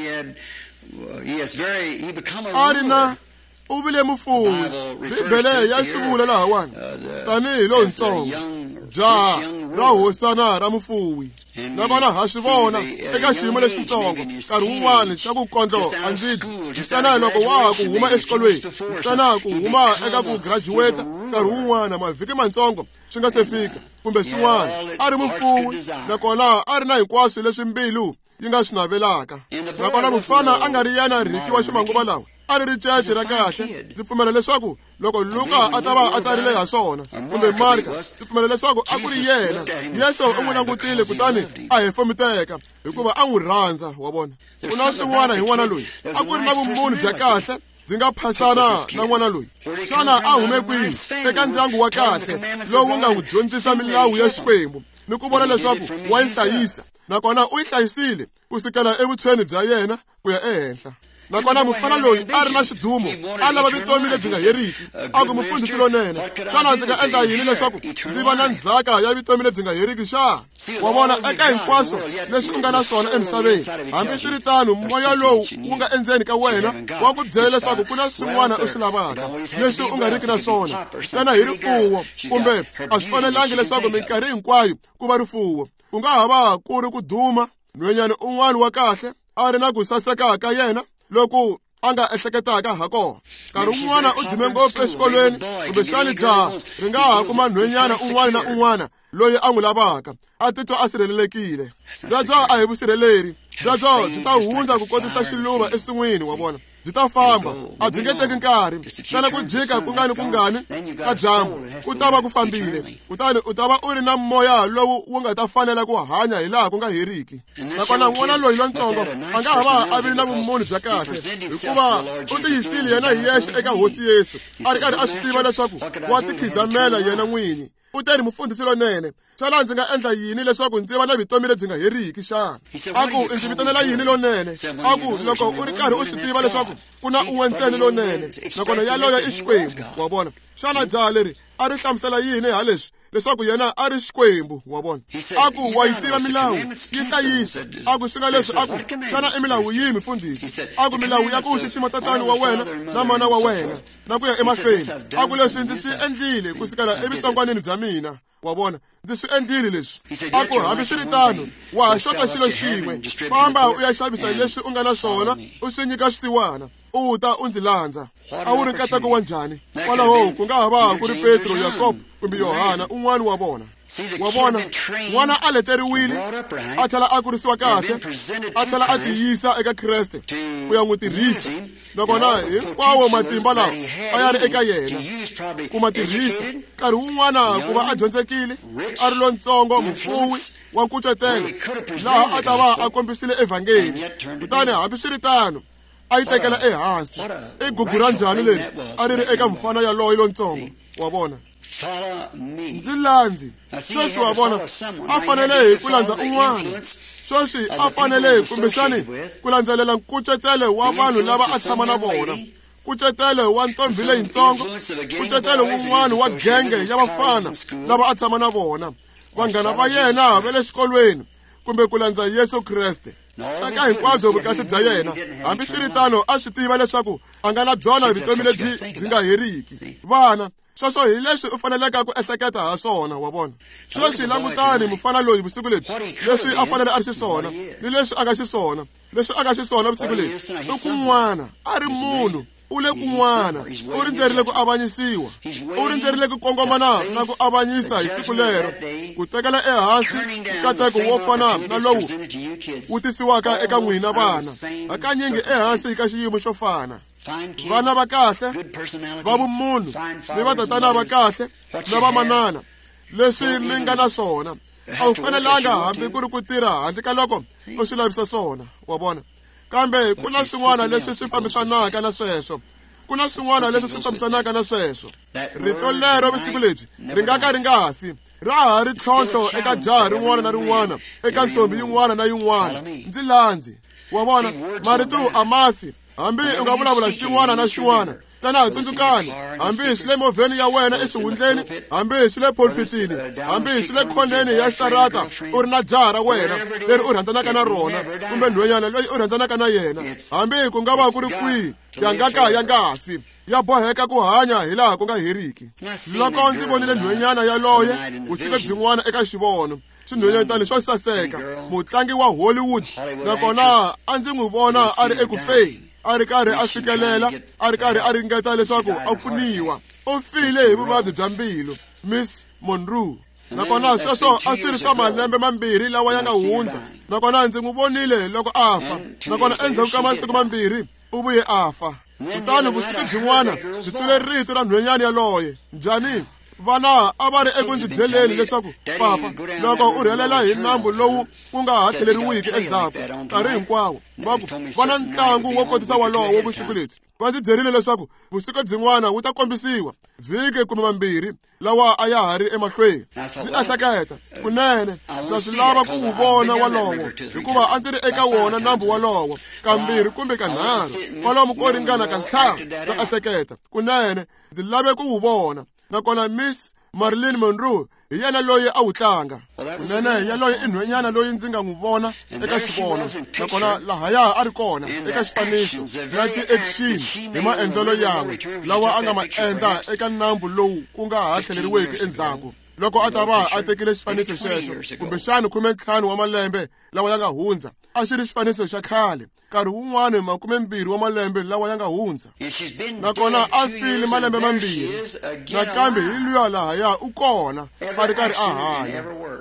A ri na u vile mufuwi. Bibele ya swi vula lahawani tanihi lontsongo, jaha ra hosana ra mufuwi. Nakona ha swi vona eka xiyimo lexitsongo nkarhi wun'wani xa ku kondlo a ndzi dyi ntsena loko wa ha ku huma exikolweni, ntsena ku huma eka ku graduate nkarhi wun'wana mavhiki mantsongo swi nga se fika kumbe swin'wana. A ri mufuwi, nakona a ri na hinkwaswo leswi mbilu yi nga swi navelaka. Nakona mufana a nga ri yena riki wa ximanguva lawa, a ri ricece ra kahle. Ndzi pfumela leswaku loko Luka a ta va a tsarile ha swona kumbe Marka, ndzi pfumela leswaku a ku ri yena. Yesu u n'wi langutile kutani a hefemiteka hikuva a n'wi rhandza, wa vona. Ku na swin'wana hi n'wana loyi a ku ri na vumunhu bya kahle byi nga phasana na n'wana loyi. Xana a hume kwihi? Eka ndyangu wa kahle lowu nga n'wi dyondzisa milawu ya Xikwembu ni ku vona leswaku wa yi hlayisa, nakona u yi hlayisile ku sukela evutshweni bya yena ku ya ehenhla. Nakona mufana loyi a ri na xidhumo, a lava vutomi lebyi nga heriki. A ku mufundhisi lonene, xana ndzi nga endla yini leswaku ndzi va na ndzhaka ya vutomi lebyi nga heriki xana? Wa vona, eka hinkwaswo leswi u nga na swona emisaveni, hambi swi ri tano moya lowu wu nga endzeni ka wena wa ku byela leswaku ku na swin'wana u swi lavaka leswi u nga riki na swona. Ntsena hi rifuwo, kumbe a swi fanelangi leswaku minkarhi hinkwayo ku va rifuwo. Ku nga ha va ku ri ku duma. Nhwenyana un'wana wa kahle a ri na ku saseka ka yena loku a nga ehleketaka ha kona. Nkarhi wun'wana u dume ngopfu exikolweni kumbexani jaha ri nga ha kuma nhwenyana un'wana na un'wana loyi a n'wi lavaka, a titwa a sirhelelekile. Byebyo a hi vusirheleri. Byebyo byi ta hundza ku kotisa xiluva esin'wini, wa vona. Byi ta famba, a byi nge teki nkarhi. Tsala ku jika kungani ka dyambu, ku ta va ku fambile. Kutani u ta va u ri na moya lowu wu nga ta fanela ku hanya hi laha ku nga heriki. Nakona n'wana loyi lontsongo a nga ha va a vi na vumunhu bya kahle, hikuva u tiyisile yena hi yexe eka hosi Yesu, a ri karhi a swi tiva leswaku wa tikhizamela yena n'winyi. U te ni mufundhisi lonene, xana ndzi nga endla yini leswaku ndzi va na vutomi lebyi nga heriki xana? A ku ndzi vitanela yini lonene? A ku loko u ri karhi u swi tiva leswaku ku na un'we ntsena lonene, nakona yaloyo i Xikwembu, wa vona. Xana jaha leri a ri hlamusela yini ha leswi leswaku yena a ri Xikwembu, wa vona. A ku wa yi tiva milawu, yi hlayisa. A ku swi nga leswi, a ku xana i milawu yihi mufundhisi? A ku milawu ya ku xixima tatana wa wena na mana wa wena na ku ya emahlweni. A ku leswi ndzi swi endlile kusukela evitsongwanini bya mina, wa vona. Ndzi swi endlile leswi. A ku hambi swi ri tano wa ha xota xilo xin'we, famba u ya xavisa leswi u nga na swona u swi nyika xisiwana, u ta u ndzi landza. A wu ri nkateko wa njhani? Kwalaho ku nga ha va ku ri Petro, Yakobo kumbe Yohana, un'wana wa vona. Wa vona, n'wana a leteriwile, a tlhela a kurisiwa kahle, a tlhela a tiyisa eka Kreste ku ya n'wi tirhisa. Nakona hinkwawo matimba lawa a ya ri eka yena ku ma tirhisa. Nkarhi wun'wana ku va a dyondzekile, a ri lontsongo, mufuwi wa nkucetelo, laha a ta va a kombisile evhangeli. Kutani hambi swi ri tano a yi tekela ehansi. I gugu ra njhani leri a ri ri eka mfana yaloye lontsongo, wa vona. Ndzi landzi. Sweswi wa vona a fanele hi ku landza un'wana. Sweswi a fanele kumbexani ku landzelela nkucetelo wa vanhu lava a tshama na vona, nkucetelo wa ntombi leyintsongo, nkucetelo wun'wana wa genge ya vafana lava a tshama na vona, vanghana va yena va le xikolweni, kumbe ku landza Yesu Kreste. Eka hinkwabyo vukahle bya yena, hambi swi ri tano a swi tiva leswaku a nga na byona vutomi lebyi byi nga heriki. Vana, sweswo hi leswi u faneleke ku ehleketa ha swona, wa vona. Sweswi langutani mufana loyi vusiku lebyi, leswi a fanele a ri xiswona ni leswi a nga xiswona. Leswi a nga xiswona vusiku lebyi i kun'wana, a ri munhu, u le kun'wana, u rindzerile ku avanyisiwa, u rindzerile ku kongomana na ku avanyisa hi siku lero, ku tekela ehansi nkateko wo fana na lowu wu tisiwaka eka n'wina vana, hakanyingi ehansi ka xiyimo xo fana. Vana va kahle, va vumunhu, ni vatatana va kahle na vamanana, leswi mi nga na swona. A wu fanelanga hambi ku ri ku tirha handle ka loko u swi lavisa swona, wa vona. Kambe ku na swin'wana leswi swi fambisanaka na sweswo. Ku na swin'wana leswi swi fambisanaka na sweswo. Rito lero vusiku lebyi ri nga ka ri nga fi. Ra ha ri tlhontlho eka jaha rin'wana na rin'wana, eka ntombi yin'wana na yin'wana. Ndzi landzi, wa vona, marito a ma fi. Hambi u nga vulavula xin'wana na xin'wana, tsana tsundzukani. Hambi swi le movheni ya wena exihundleni, hambi swi le pulpitini, hambi swi le khoneni ya xitarata, u ri na jaha ra wena leri u rhandzanaka na rona, kumbe nhwenyana loyi u rhandzanaka na yena. Hambi ku nga va ku ri kwihi, ya nga fi, ya boheka ku hanya hi laha ku nga heriki. Loko ndzi vonile nhwenyana yaloye vusiku byin'wana eka xivono, swinhwenyana swo saseka, mutlangi wa Hollywood, nakona a ndzi n'wi vona a ri ekufeni, a ri karhi a fikelela, a ri karhi a ringeta leswaku a pfuniwa. U file hi vuvabyi bya mbilu, Miss Monroe. Nakona sweswo a swi ri swa malembe mambirhi lawa ya nga hundza. Nakona ndzi n'wi vonile loko a fa, nakona endzhaku ka masiku mambirhi u vuye a fa. Kutani vusiku byin'wana byi twile rito ra nhwenyana yaloye. Njhani? Vana a va ri eku ndzi byeleni leswaku, papa, loko u rhelela hi nambu lowu ku nga ha tlheleriwiki endzhaku nkarhi hinkwawo, va ku va na ntlangu wo kotisa walowo vusiku lebyi. Va ndzi byerile leswaku vusiku byin'wana wu ta kombisiwa vhiki kumbe mambirhi lawa a ya ha ri emahlweni. Ndzi ehleketa kunene ndza swi lava ku wu vona walowo, hikuva a ndzi ri eka wona nambu walowo kambirhi kumbe kanharhu, kwalomu ko ringana ka ntlhanu. Ndza ehleketa kunene ndzi lave ku wu vona. Nakona Miss Marilyn Monroe hi yena loyi a wu tlanga. Kunene yaloye i nhwenyana loyi ndzi nga n'wi vona eka xivono, nakona lahaya a ri kona eka xifaniso na ti-action hi maendlelo yan'we lawa a nga ma endla eka nambu lowu ku nga ha tlheleriweki endzhaku. loko a ta va a tekile xifaniso xexo kumbe xana 15 wa malembe lawa ya nga hundza a xi ri xifaniso xa khale nkarhi wun'wana 20 wa malembe lawa ya nga hundza nakona a file malembe mambirhi nakambe hi luya lahaya u kona a ri karhi a hanya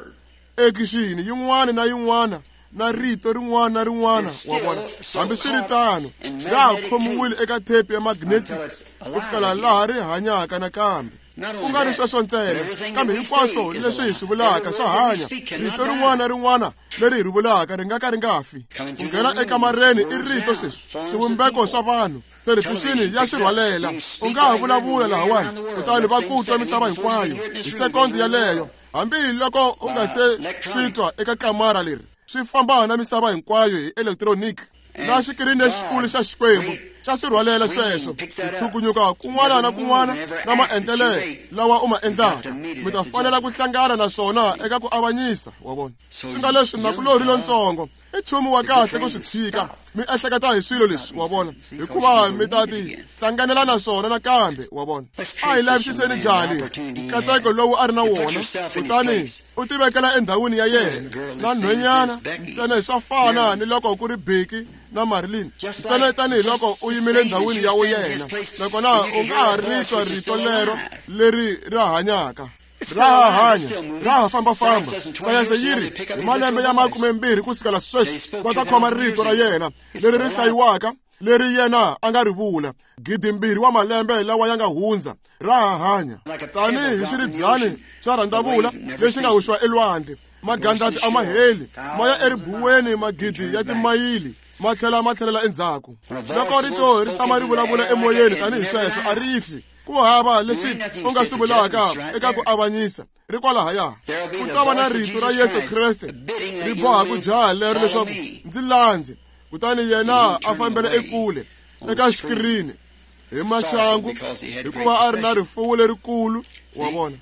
ekixini yin'wana na yin'wana na rito rin'wana na rin'wana wa vona hambi swi ri tano ra ha khomiwile eka thepi ya magnetic ku fikela laha ri hanyaka nakambe ku nga ri sweswo ntsena kambe hinkwaswo leswi hi swi vulaka swa hanya rito rin'wana na rin'wana leri hi ri vulaka ri nga ka ri nga fi ku nghena ekamareni i rito sweswi swivumbeko swa vanhu televhixini ya swi rhwalela u nga ha vulavula lahawani kutani va ku twa misava hinkwayo hi sekondi yaleyo hambiloko u nga se swi twa eka kamara leri swi famba na misava hinkwayo hi electronic na xikirini lexikulu xa xikwembu xa swi rhwalela sweswo tshukunyuka kun'wana na kun'wana na maendlele lawa u ma endlaka mi ta fanela ku hlangana na swona eka ku avanyisa wa vona swi nga leswi nakulori lontsongo i nchumu wa kahle ku swi tshika mi ehleketa hi swilo leswi wa vona hikuva mi ta ti hlanganela na swona nakambe wa vona a hi lavisiseni njhani nkateko lowu a ri na wona kutani u tivekela endhawini ya yena na nhwenyana ntsena hi swa fana ni loko ku ri Beki na Marilyn ntsena tanihiloko u yimile endhawini ya yena nakona u nga ha ritwa rito lero leri ra hanyaka ra ha hanya ra ha fambafamba sayense yi ri hi malembe ya 20 kusukela sweswi va ta khoma rito ra yena leri ri hlayiwaka leri yena a nga ri vula 2,000 wa malembe lawa ya nga hundza ra ha hanya tanihi xiribyani xa rhandavula lexi nga hoxiwa elwandle magandlati a ma heli ma ya eribuweni magidi ya timayili ma tlhelela endzhaku loko rito ri tshama ri vulavula emoyeni tanihi sweswo a ri fi ku hava leswi u nga swi vulaka eka ku avanyisa ri kwalahaya ku ta va na rito ra Yesu Kriste ri boha ku jaha lero leswaku ndzi landze kutani yena a fambela ekule eka xikirini hi maxangu hikuva a ri na rifuwo lerikulu wa vona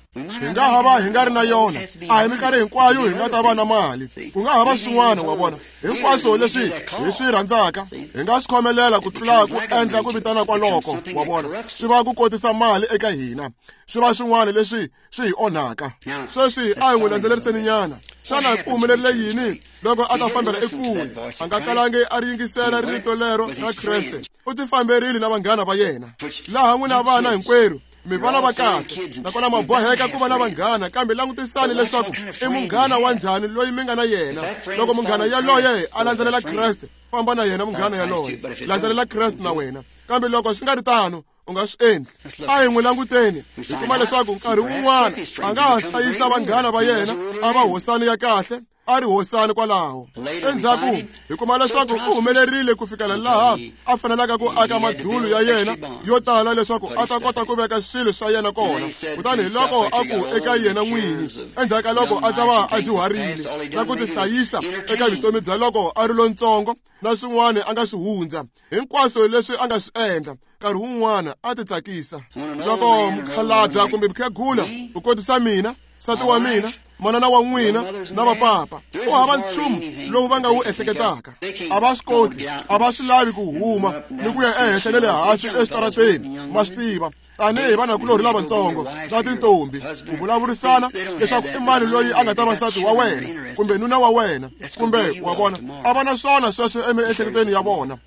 hi nga ri na yona a hi minkarhi hinkwayo hi nga ta va na mali ku nga hava swin'wana wa vona hinkwaswo leswi hi swi rhandzaka hi nga swi khomelela ku tlula ku endla ku vitana kwaloko wa vona swi va ku kotisa mali eka hina swi va swin'wana leswi swi hi onhaka sweswi a hi n'wi landzeleriseni nyana xana ku humelerile yini loko a ta fambela ekule a nga kalangi a ri yingisela rito lero ra Kreste u ti famberile na vanghana va yena laha n'wina vana hinkwerhu mi vana va kahle nakona ma boheka ku va na vanghana kambe langutisani leswaku i munghana wa njhani loyi mi nga na yena loko munghana yaloye a landzelela Kreste famba na yena munghana yaloye landzelela Kreste na wena kambe loko swi nga ri tano u nga swi endli a hi n'wi languteni hi kuma leswaku nkarhi wun'wana a nga ha hlayisa vanghana va yena a va hosani ya kahle a ri hosani kwalaho endzhaku hi kuma leswaku u humelerile ku fikela laha a fanelaka ku aka madulu ya yena yo tala leswaku a ta kota ku veka swilo swa yena kona kutani hi loko a ku eka yena n'wini endzhaku ka loko a ta va a dyuharile na ku tihlayisa eka vutomi bya loko a ri lontsongo na swin'wana a nga swi hundza hinkwaswo leswi a nga swi endla nkarhi wun'wana a ti tsakisa loko mukhalabya kumbe mukhegula ku kotisa mina nsati wa mina manana wa n'wina na vapapa u hava nchumu lowu va nga wu ehleketaka a va swi koti a va swi lavi ku huma ni ku ya ehenhla ne le hansi eswitarateni ma swi tiva tanihi vanakulori lavatsongo na tintombi ku vulavurisana leswaku i mani loyi a nga ta va nsati wa wena kumbe nuna wa wena kumbe wa vona a va na swona sweswo emiehleketweni ya vona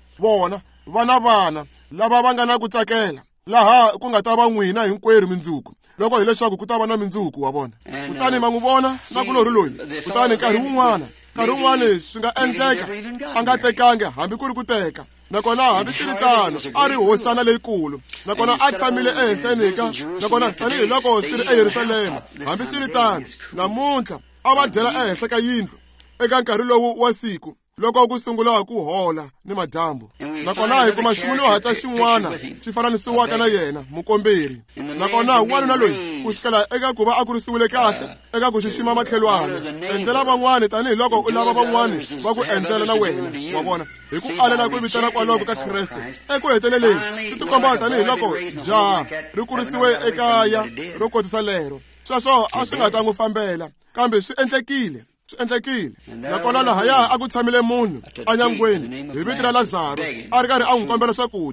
vana lava va nga na ku tsakela laha ku nga ta va n'wina hinkwerhu mindzuku loko hileswaku ku ta va na mindzuku wa vona kutani ma n'wi vona nakulori loyi kutani nkarhi wun'wana swi nga endleka a nga tekanga hambi ku ri ku teka nakona hambi swi ri tano a ri hosana leyikulu nakona a tshamile ehenhleni ka nakona tanihiloko swi ri eYerusalema hambi swi ri tano namuntlha a va dyela ehenhla ka yindlu eka nkarhi lowu wa siku loko ku sungula ku hola ni madyambu nakona hi kuma xin'we hatla xin'wana xi fananisiwaka na yena mukomberi nakona wanuna loyi ku sukela eka ku va a kurisiwile kahle eka ku xixima makhelwana endlela van'wani tanihiloko u lava van'wani va ku endlela na wena wa vona hi ku alela ku vitana kwaloko ka Kreste eku heteleleni swi tikomba tanihiloko jaha ri kurisiwe ekaya ro kotisa lero sweswo a swi nga ta n'wi fambela kambe swi endlekile nakona lahaya a ku tshamile munhu anyangweni hi vito ra Lazaro a ri karhi a n'wi kombela swakudya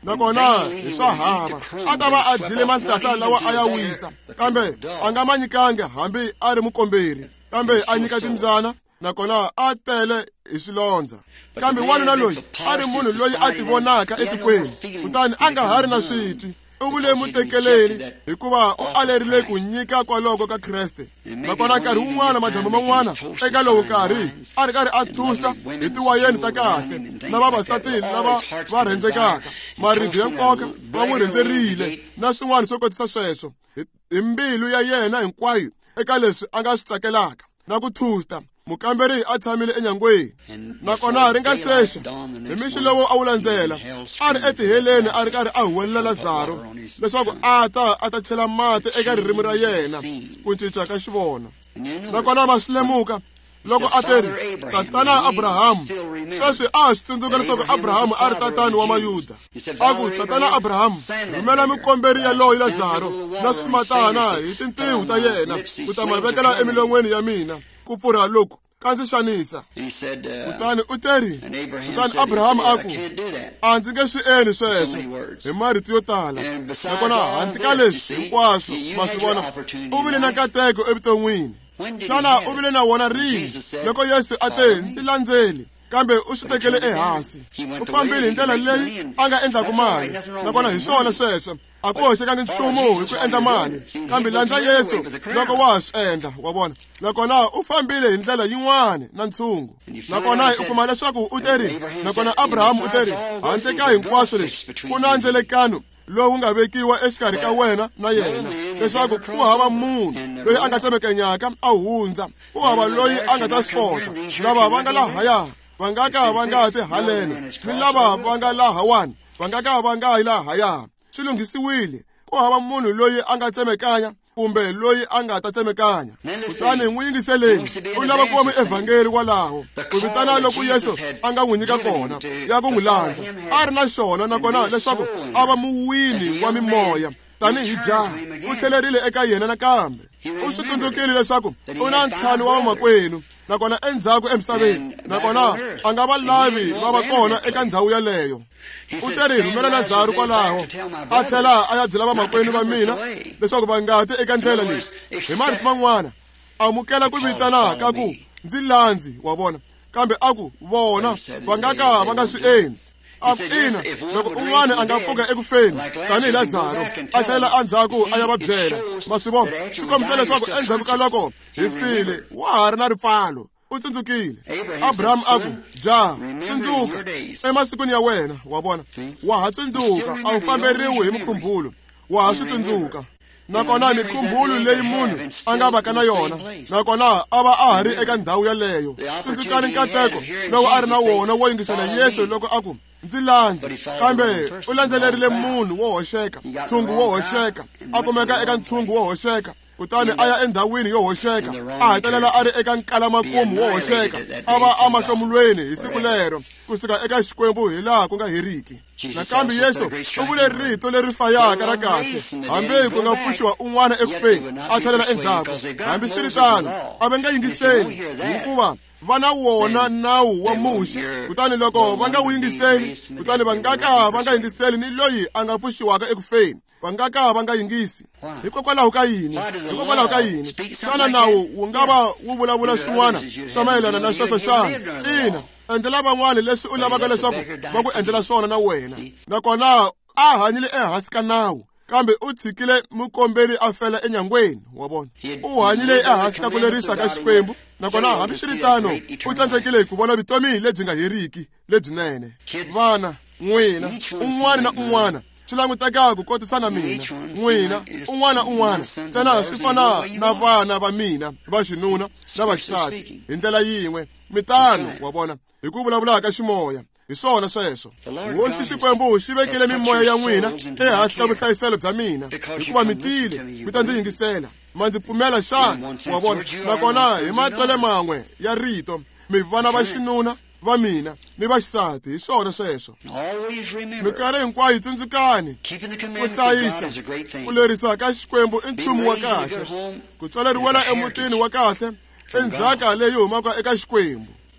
nakona hi swa hava a ta va a dyile mahlahla lawa a ya wisa, kambe a nga ma nyikangi hambi a ri mukomberi, kambe a nyika timbyana, nakona a tele hi swilondza. Kambe wanuna loyi a ri munhu loyi a tivonaka etikweni, kutani a nga ha ri na switwi. U vule mutekeleli hikuva u alerile ku nyika kwaloku ka Kreste. Nakona nkarhi wun'wana majambu man'wana eka lowu nkarhi a ri karhi a thusta hi tiwayeni ta kahle na vavasati lava va rhendzekaka, maribye ya nkoka va n'wi rhendzerile na swin'wana swo kotisa sweswo hi mbilu ya yena hinkwayo eka leswi a nga swi tsakelaka na ku thusta. Mukamberi a tshamile enyangweni, nakona ri nga sexa hi mixo lowu a wu landzela a ri etiheleni a ri karhi a huwelela Lazaro leswaku a ta chela mati eka ririmi ra yena ku cinca ka xivono. Nakona ma swi lemuka loko a teri tatana Abrahamu, sweswi a swi tsundzuka leswaku Abrahamu a ri tatani wa Mayuda. A ku tatana Abrahamu, rhumela mikomberi ya loyi Lazaro na swimatana hi tintiho ta yena ku ta ma vekela emilon'weni ya mina ku pfurha loku ka ndzi xanisa. Kutani u teri, kutani Abrahamu a ku, a ndzi nge swi endli sweswo hi marito yo tala, nakona handle ka leswi hinkwaswo ma swi vona u vile na nkateko evuton'wini. Xana u vile na wona rini loko Yesu a te ndzi landzeli, kambe u swi tekele ehansi? U fambile hi ndlela leyi a nga endlaku mali, nakona hi swona sweswo a ku hoxekangi nchumu hi ku endla mali, kambe landza Yesu loko wa ha swi endla, wa vona. Nakona u fambile hi ndlela yin'wana na ntshungu, nakona u kuma leswaku u teri, nakona Abrahamu u teri, handle ka hinkwaswo leswi ku na ndzelekano lowu nga vekiwa exikarhi ka wena na yena, leswaku ku hava munhu loyi a nga tsemekenyaka a hundza, ku hava loyi a nga ta swi kota. Lava va nga lahaya va nga ka va nga ti haleni, ni lava va nga lahawani va nga ka va nga hi lahaya. Swi lunghisiwile, ku hava munhu loyi a nga tsemekanya kumbe loyi a nga ta tsemekanya. Kutani n'wi yingiseleni, u lava ku va muevhangeri walaho ku vitana loko Yesu a nga n'wi nyika kona ya ku n'wi landza, a ri na xona, nakona leswaku a va muwini wa mimoya tanihi jaha. U tlhelerile eka yena nakambe. U swi tsundzukile leswaku u na ntlhanu wa vamakwenu, nakona endzhaku emisaveni, nakona a nga va lavi va va kona eka ndhawu yaleyo. U teri rhumela Lazaro kwalaho a tlhela a ya byela vamakwenu va mina leswaku va nga ti eka ndlela leyi. Hi marito man'wana amukela ku vitana ka ku ndzi landzi, wa vona, kambe a ku vona va nga ka va nga swi endli. Ina, loko un'wana a nga pfuka ekufeni tanihi Lazaro a tlhelela endzhaku a ya va byela, ma swi vona, swi kombisa leswaku endzhaku ka loko hi file wa ha ri na ripfalo. U tsundzukile. Abrahamu a ku, jaha, tsundzuka emasikwini ya wena, wa vona, wa ha tsundzuka, a wu famberiwi hi mikhumbulo, wa ha swi tsundzuka. Nakona mikhumbulo leyi munhu a nga vaka na yona, nakona a va a ha ri eka ndhawu yaleyo. Tsundzukani nkateko lowu a ri na wona wo yingisela Yesu loko a ku ndzi landza, kambe u landzelerile munhu wo hoxeka, ntshungu wo hoxeka, a kumeka eka ntshungu wo hoxeka. Kutani a ya endhawini yo hoxeka, a hetelela a ri eka nkalamakumu wo hoxeka, a va amahlomulweni hi siku lero kusuka eka Xikwembu hi laha ku nga heriki. Nakambe Yesu u vule rito leri fayaka ra kahle, hambi ku nga pfuxiwa un'wana ekufeni a tlhelela endzhaku. Hambi swi ri tano a va nga yingiseli hikuva va na wona nawu wa muxe. Kutani loko va nga wu yingiseli, kutani va nga ka va nga yingiseli ni loyi a nga pfuxiwaka ekufeni, va nga ka va nga yingisi. Hikokwalaho ka yini? Hikokwalaho ka yini? Xana nawu wu nga va wu vulavula swin'wana swa mayelana na sweswo xana? Ina, endlela van'wana leswi u lavaka leswaku va ku endlela swona na wena. Nakona a hanyile ehansi ka nawu, kambe u tshikile mukomberi a fela enyangweni, wa vona. U hanyile ehansi ka ku lerisa ka Xikwembu, nakona hambi swi ri tano u tsandzekile ku vona vutomi lebyi nga heriki lebyinene. Vana, n'wina, un'wana na un'wana swi languteka ku kotisa na mina, n'wina un'wana ntsena swi fana na vana va mina va xinuna na va xisati hi ndlela yin'we, mitano, wa vona, hi ku vulavula ka ximoya. Hi swona sweswo hosi Xikwembu xi vekile mimoya ya n'wina ehansi ka vuhlayiselo bya mina, hikuva mi tile mi ta ndzi yingisela, ma ndzi pfumela xana, wa vona. Nakona hi matswele man'we ya rito mi vana va xinuna va mina ni va xisati, hi swona sweswo. Minkarhi hinkwayo tsundzukani ku hlayisa ku lerisa ka Xikwembu i nchumu wa kahle. Ku tswaleriwela emutini wa kahle endzhaka leyi humaka eka Xikwembu.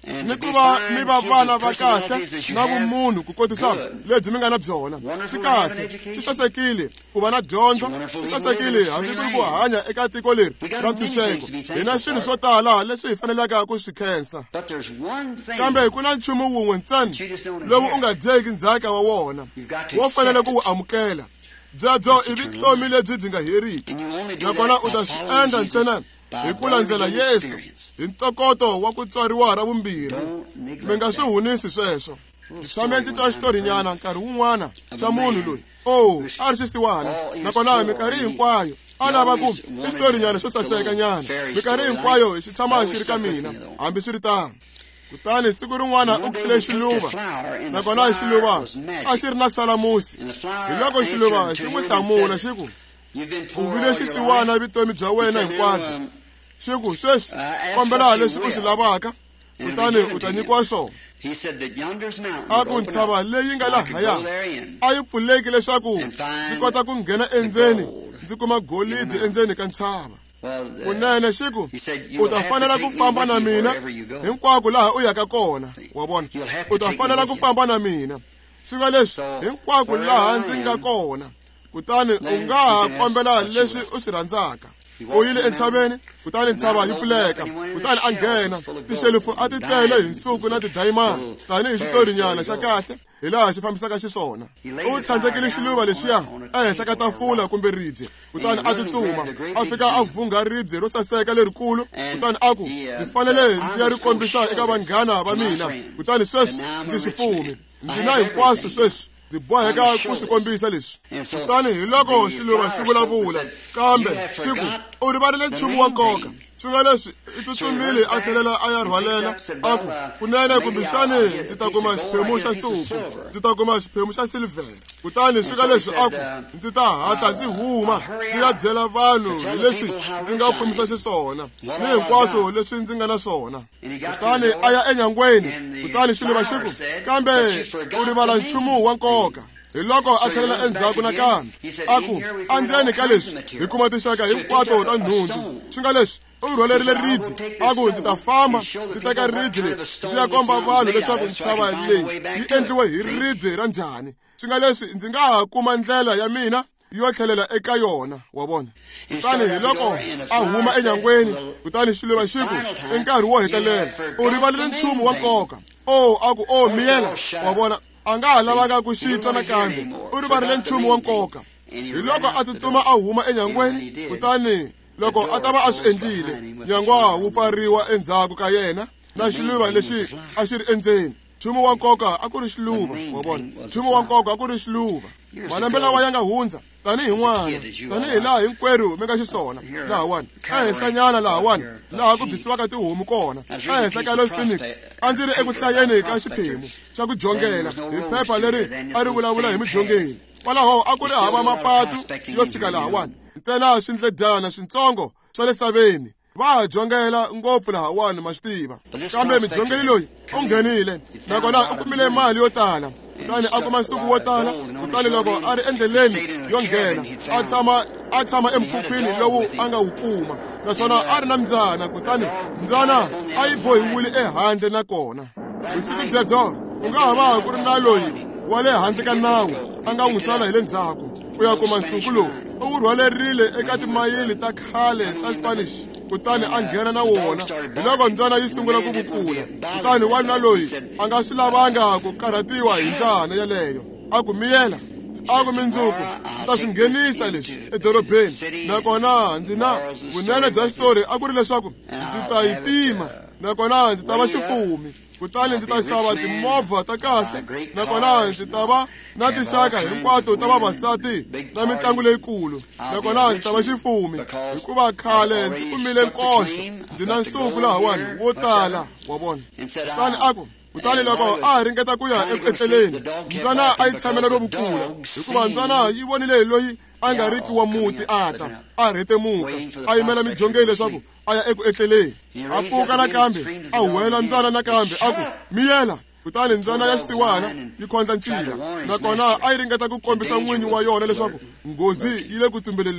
ni ku va mi va vana va kahle na vumunhu ku kotisa lebyi mi nga na byona. Swi kahle, swi sasekile ku va na dyondzo, swi sasekile hambi ku ri ku hanya eka tiko leri ra ntshunxeko. Hi na swilo swo tala leswi hi fanelaka ku swi khensa, kambe ku na nchumu wun'we ntsena lowu u nga dyeki ndzhaka wa wona, wo fanele ku wu amukela. Byebyo i vutomi lebyi byi nga heriki, nakona u ta swi endla ntsena hi ku landzela Yesu hi ntokoto wa ku tswariwa ra vumbirhi. Mi nga swi hunisi sweswo. Ndzi tshame ndzi twa xitorinyana nkarhi wun'wana xa munhu loyi a ri xisiwana, nakona minkarhi hinkwayo a lava ku i xitorinyana xo saseka nyana. Minkarhi hinkwayo xi tshama xi ri ka mina hambi swi ri tano. Kutani siku rin'wana u khile xiluva, nakona xiluva a xi ri na salamusi. Hi loko xiluva xi n'wi hlamula xi ku, u vile xisiwana vutomi bya wena hinkwabyo. Xi ku, sweswi kombela leswi u swi lavaka, kutani u ta nyikiwa swona. A ku ntshava leyi nga lahaya a yi pfuleki leswaku ndzi kota ku nghena endzeni ndzi kuma golidi endzeni ka ntshava. Kunene xi ku, u ta fanela ku famba na mina hinkwako laha u yaka kona. Wa vona, u ta fanela ku famba na mina swi nga leswi hinkwako laha ndzi nga kona. Kutani u nga ha kombela leswi u swi rhandzaka. U yile entshaveni, kutani ntshava yi pfuleka, kutani a nghena. Tixelufu a ti tele hi nsuku na tidayimani, tanihi xitorinyana xa kahle hi laha xi fambisaka xiswona. U tlhandlekile xiluva lexiya ehenhla ka tafula kumbe ribye, kutani a tsutsuma a fika a vhunga ribye ro saseka lerikulu. Kutani a ku, ndzi fanele ndzi ya ri kombisa eka vanghana va mina, kutani sweswi ndzi xi fume. Ndzi na hinkwaswo sweswi, ndzi boheka ku swi kombisa leswi. Kutani hi loko xiluva xi vulavula, kambe xi ku, u rivarile nchumu wa nkoka. Swi nga leswi i tsutsumile a tlhelela a ya rhwalela. A ku, kunene kumbexani ndzi ta kuma xiphemu xa suku, ndzi ta kuma xiphemu xa silivhere. Kutani swi nga leswi a ku, ndzi ta hatla ndzi huma ndzi ya byela vanhu hi leswi ndzi nga fumisa xiswona ni hinkwaswo leswi ndzi nga na swona. Kutani a ya enyangweni, kutani xiluva xi ku, kambe u rivala nchumu wa nkoka. Hi loko a tlhelela endzhaku nakambe a ku, endzeni ka leswi hi kuma tinxaka hinkwato ta nhundzu. Swi nga leswi u rhwalerile ribye. A ku, ndzi ta famba ndzi teka ribye leri ndzi ya komba vanhu leswaku ntshava leyi yi endliwe hi ribye ra njhani. Swi nga leswi ndzi nga ha kuma ndlela ya mina yo tlhelela eka yona. Wa vona, kutani hi loko a huma enyangweni, kutani xiluva xi ku, i nkarhi wo hetelela, u rivalile nchumu wa nkoka. A ku, miyela. Wa vona, a nga ha lavaka ku xitwa nakambe, u rivarile nchumu wa nkoka. Hi loko a tsutsuma a huma enyangweni, kutani loko a ta va a swi endlile, nyangwa wu pfariwa endzhaku ka yena na xiluva lexi a xi ri endzeni. Nchumu wa nkoka a ku ri xiluva. Wa vona, nchumu wa nkoka a ku ri xiluva. Malembe lawa ya nga hundza, tanihi n'wana, tanihi laha hinkwerhu mi nga xiswona lahawani, ehenhlanyana lahawani laha ku byisiwaka tihomu kona, ehenhla ka Los Phoenix. A ndzi ri eku hlayeni ka xiphemu xa ku jongela hi phepha leri a ri vulavula hi mijongeni. Kwalaho a ku ri hava mapatu yo fika lahawani, ntsena swindledyana swintsongo swa le saveni. Va ha jongela ngopfu lahawani, ma swi tiva. Kambe mijongeli loyi u nghenile, nakona u kumile mali yo tala. Kutani a kuma nsuku wo tala. Kutani loko a ri endleleni yo nghena, a tshama emkhukhwini lowu a nga wu kuma, naswona a ri na mbyana. Kutani mbyana a yi bohiwile ehandle na kona. Vusiku byebyo ku nga ha va ku ri na loyi wa le handle ka nawu a nga n'wi sala hi le ndzhaku ku ya kuma nsuku lowu. U wu rhwalerile eka timayili ta khale ta Spanish, kutani a nghena na wona. Hi loko mbyana yi sungula ku vupfula, kutani wanuna loyi a nga swi lavanga ku karhatiwa hi mbyana yaleyo. A ku, miyela. A ku, mindzuku ndzi ta swi nghenisa leswi edorobeni, nakona ndzi na vunene bya xitori a ku ri leswaku ndzi ta yi pima, nakona ndzi ta va xifumi. Kutani ndzi ta xava timovha ta kahle, nakona ndzi ta va na tinxaka hinkwato ta vavasati na mitlangu leyikulu, nakona ndzi ta va xifumi hikuva khale ndzi kumile nkoxo, ndzi na nsuku lahawani wo tala. Wa vona, kutani a ku, kutani loko a ha ringeta ku ya eku etleleni, mbyana a yi tshamela ro vukula, hikuva mbyana yi vonile loyi a nga riki wa muti a rhetemuka, a yimela mijongeli leswaku a ya eku etleleni. A pfuka nakambe, a huwela mbyana nakambe. A ku, miyela. Kutani mbyana ya xisiwana yi khondza ncila, nakona a yi ringeta ku kombisa n'winyi wa yona leswaku nghozi yi le ku tumbeleleni.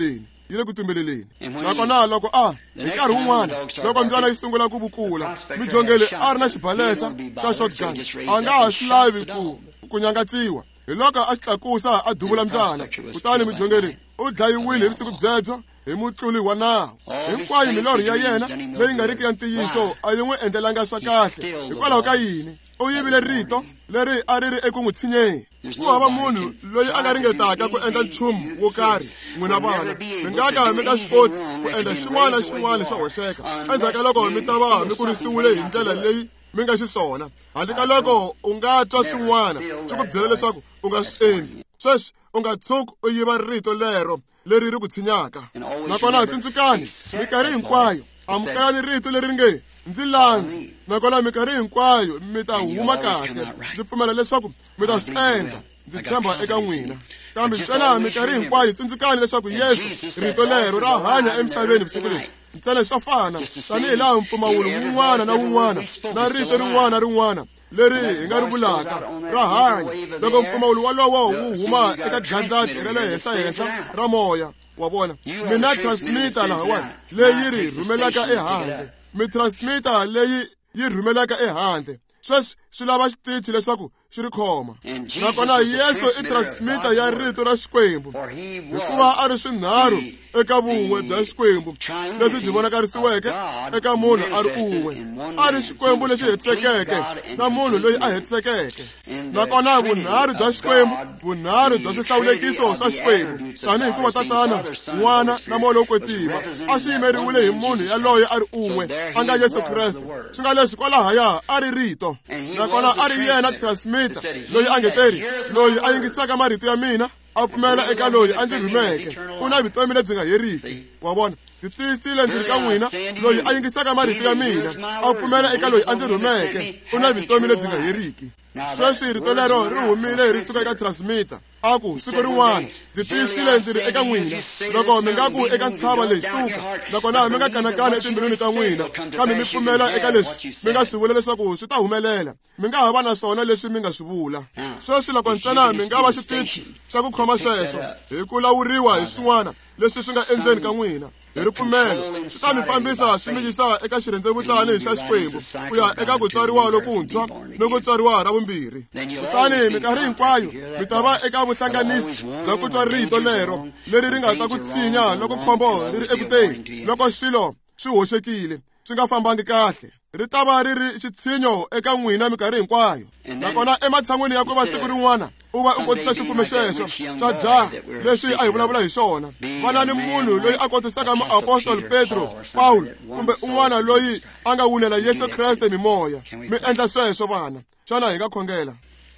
yi le ku tumbeleleni. Nakona loko hi nkarhi wun'wana loko mbyana yi sungula ku vukula, mijongeli a ri na xibalesa xa shotgun a nga ha swi lavi ku nyangatsiwa. Hi loko a xi tlakusa a duvula mbyana, kutani mijongeli u dlayiwile hi vusiku byebyo hi mutluli wa nawu. Hinkwayo milorho ya yena leyi nga riki ya ntiyiso a yi n'wi endlelanga swa kahle. Hikwalaho ka yini? U yivile rito leri a ri ri eku n'wi tshinyeni. Ku hava munhu loyi a nga ringetaka ku endla nchumu wo karhi. N'wina vana, mi nga ka mi nga swi koti ku endla xin'wana na xin'wana xo hoxeka endzhaku ka loko mi ta va mi kurisiwile hi ndlela leyi mi nga xiswona, handle ka loko u nga twa swin'wana swi ku byela leswaku u nga swi endli. Sweswi u nga tshuki u yiva rito lero leri ri ku tshinyaka. Nakona tsundzukani minkarhi hinkwayo, amukelani rito leri nge ndzi landzi. Nakona minkarhi hinkwayo mi ta huma kahle. Ndzi pfumela leswaku mi ta swi endla. Ndzi tshemba eka n'wina. Kambe ntsena minkarhi hinkwayo tsundzukani leswaku Yesu rito lero ra hanya emisaveni vusiku lebyi. Ntsena swa fana tanihi laha mpfumawulo wun'wana na wun'wana na rito rin'wana na rin'wana leri hi nga ri vulaka ra hanya loko mpfumawulo walowo wu huma eka gandlati ra le henhla ra moya. Wa vona, mina transmitter lahawani leyi ri rhumelaka ehandle. Mi transmitter leyi yi rhumelaka ehandle. Sweswi swi lava xitichi leswaku xi ri khoma. Nakona Yesu i transmitter ya rito ra Xikwembu, hikuva a ri swinharhu eka vun'we bya Xikwembu lebyi byi vonakarisiweke eka munhu a ri un'we. A ri Xikwembu lexi hetisekeke na munhu loyi a hetisekeke. Nakona vunharhu bya Xikwembu, vunharhu bya swihlawulekiso swa Xikwembu, tanihi hikuva Tatana, N'wana na Moya wo kwetsima a swi yimeriwile hi munhu yaloye a ri un'we, a nga Yesu Kreste. Swi nga leswi kwalahaya a ri rito, nakona a ri yena transmitter loyi a ngeteri, loyi a yingisaka marito ya mina a pfumela eka loyi a ndzi rhumeke u na vutomi lebyi nga heriki. Wa vona, ndzi tiyisile ndzi ri ka n'wina, loyi a yingisaka marito ya mina a pfumela eka loyi a ndzi rhumeke u na vutomi lebyi nga heriki. Sweswi rito lero ri humile ri suka eka transmitter. A ku siku rin'wana ndzi tiyisile ndzi ri eka n'wina, loko mi nga ku eka ntshava leyi suka, nakona mi nga kanakana etimbilwini ta n'wina, kambe mi pfumela eka leswi mi nga swi vula leswaku swi ta humelela. Mi nga ha va na swona leswi mi nga swi vula. Sweswi loko ntsena mi nga va xitichi xa ku khoma sweswo hi ku lawuriwa hi swin'wana leswi swi nga endzeni ka n'wina. Hi ripfumelo swi ta mi fambisa swi mi yisa eka xirhendzevutani xa Xikwembu ku ya eka ku tswariwa lokuntshwa no ku tswariwa ra vumbirhi. Kutani minkarhi hinkwayo mi ta va eka vuhlanganisi bya ku twa rito lero leri ri nga ta ku tshinya loko khombo ri ri ekuteni, loko swilo swi hoxekile swi nga fambangi kahle. Ri ta va ri ri xitshinyo eka n'wina minkarhi hinkwayo. Nakona ematshan'wini ya ku va siku rin'wana u va u kotisa xifume xexo xa jaha leswi a hi vulavula hi xona. Vanani munhu loyi a kotisaka muapostoli Petro, Paulo kumbe un'wana loyi a nga wunela Yesu Kreste mimoya. Mi endla sweswo vana. Xana hi nga khongela?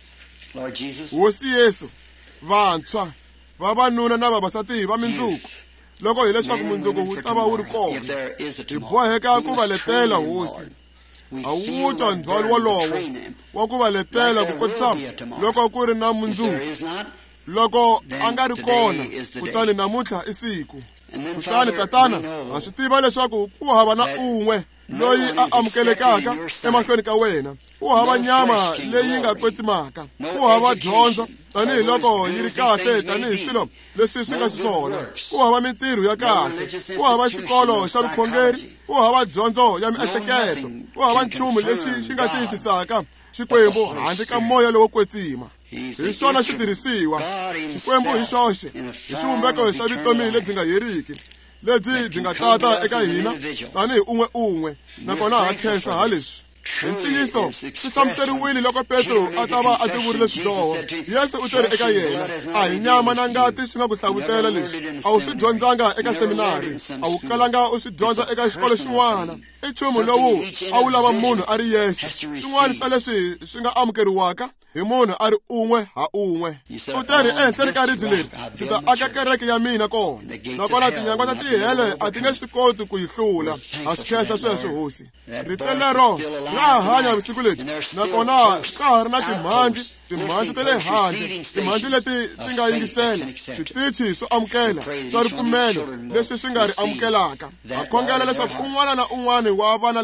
Hosi Yesu, vantshwa, vavanuna na vavasati va mindzuku, loko hileswaku mundzuku wu ta va wu ri kona, hi boheka ku va letela hosi. A wu twa ndzhwalo wolowo wa ku va letela ku kotisa loko ku ri na mundzuku. Loko a nga ri kona, kutani namuntlha i siku. Kutani Tatana a swi tiva leswaku ku hava na un'we loyi a amukelekaka emahlweni ka wena. Ku hava nyama leyi nga kwetsimaka. Ku hava dyondzo tanihiloko yi ri kahle tanihi swilo leswi swi nga xiswona. Ku hava mintirho ya kahle. Ku hava xikolo xa vukhongeri. Ku hava dyondzo ya miehleketo. Ku hava nchumu lexi xi nga tiyisisaka Xikwembu handle ka moya lowo kwetsima. Hi swona switirhisiwa. Xikwembu hi xoxe hi xivumbeko xa vutomi lebyi nga heriki, lebyi byi nga tata eka hina tanihi un'we nakona ha khensa ha leswi. Hi ntiyiso swi hlamuseriwile loko Petro a ta va a tivurile swidyoho. Yesu u teri eka yena, a hi nyama na ngati swi nga ku hlavutela leswi. A wu swi dyondzanga eka seminari, a wu kalanga u swi dyondza eka xikolo xin'wana. I nchumu lowu a wu lava munhu a ri yexe. Swin'wana swa leswi swi nga amukeriwaka hi munhu a ri un'we ha un'we. U teri ehenhleni ka ribye leri ndzi ta aka kereke ya mina kona, nakona tinyangwa ta tihele a ti nge swi koti ku yi hlula. Ha swi khensa sweswo hosi. Rito lero ra hanya vusiku lebyi, nakona ka ha ri na timhandzi ta le handle, timhandzi leti ti nga yingisela, switichi swo amukela swa ripfumelo leswi swi nga ri amukelaka. Ha khongela leswaku un'wana na un'wana wa vana lava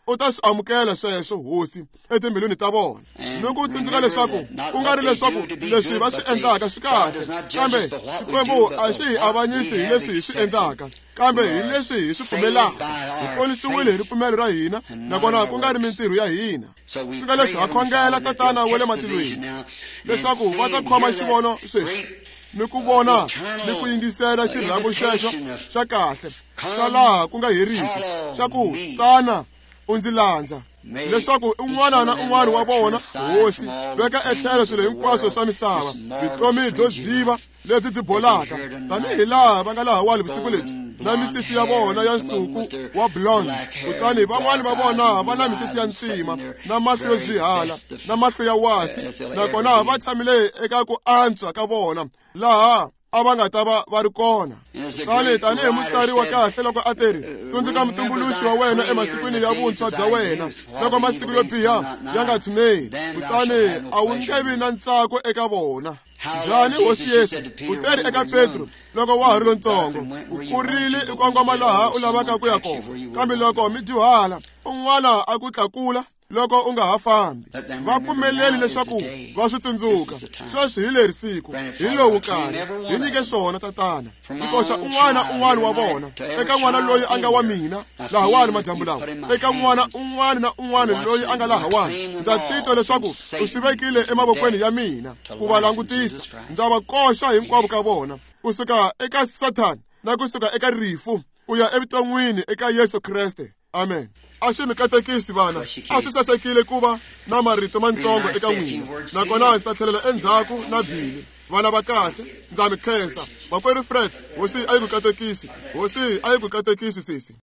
u ta swi amukela sweswo hosi etimbilwini ta vona ni ku tsundzuka leswaku ku nga ri leswaku leswi va swi endlaka swi kahle kambe Xikwembu a xi hi avanyisi hi leswi hi swi endlaka kambe hi leswi hi swi pfumelaka hi ponisiwile hi ripfumelo ra hina nakona ku nga ri mintirho ya hina swi nga leswi ha khongela tatana wa le matilweni leswaku va ta khoma xivono sweswi ni ku vona ni ku yingisela xirhambo xexo xa kahle xa laha ku nga heriki xa ku tana u ndzi landza leswaku un'wana na un'wana wa vona hosi veka etlhelo swilo hinkwaswo swa misava vutomi byo dziva lebyi byi bolaka tanihi laha va nga laha wali vusiku lebyi na misisi ya vona ya nsuku wa blonde kutani van'wani va vona va na misisi ya ntima na mahlo yo zwihala na mahlo ya wasi nakona va tshamile eka ku antswa ka vona laha a va nga ta va ri kona tanihi mutsari wa kahle loko a teri tsundzuka mutumbuluxi wa wena emasikwini ya vuntshwa bya wena loko masiku yo biha ya nga tshuneli kutani a wu nge vi na ntsako eka vona njhani hosi Yesu u teri eka Petro loko wa ha ri lontsongo u kurile i kongoma laha u lavaka ku ya kona kambe loko mi dyuhala un'wana a ku tlakula loko u nga ha fambi va pfumeleli leswaku va swi tsundzuka sweswi hi leri siku hi lowu nkarhi hi nyike swona tatana ndzi koxa un'wana wa vona eka n'wana loyi a nga wa mina laha wani madyambu lawa eka n'wana un'wana na un'wana loyi a nga laha wani ndza titwa leswaku u swi vekile emavokweni ya mina ku va langutisa ndza va koxa hinkwavo ka vona kusuka eka Sathani na kusuka eka rifu ku ya evuton'wini eka Yesu Kriste amen a xi mi katekisi vana a swi sasekile ku va na marito mantsongo eka n'wina nakona ndzi ta tlhelela endzhaku na bili vana va kahle ndza mi khensa makwerhu Fred hosi a yi ku katekisi hosi a yi ku katekisi sisi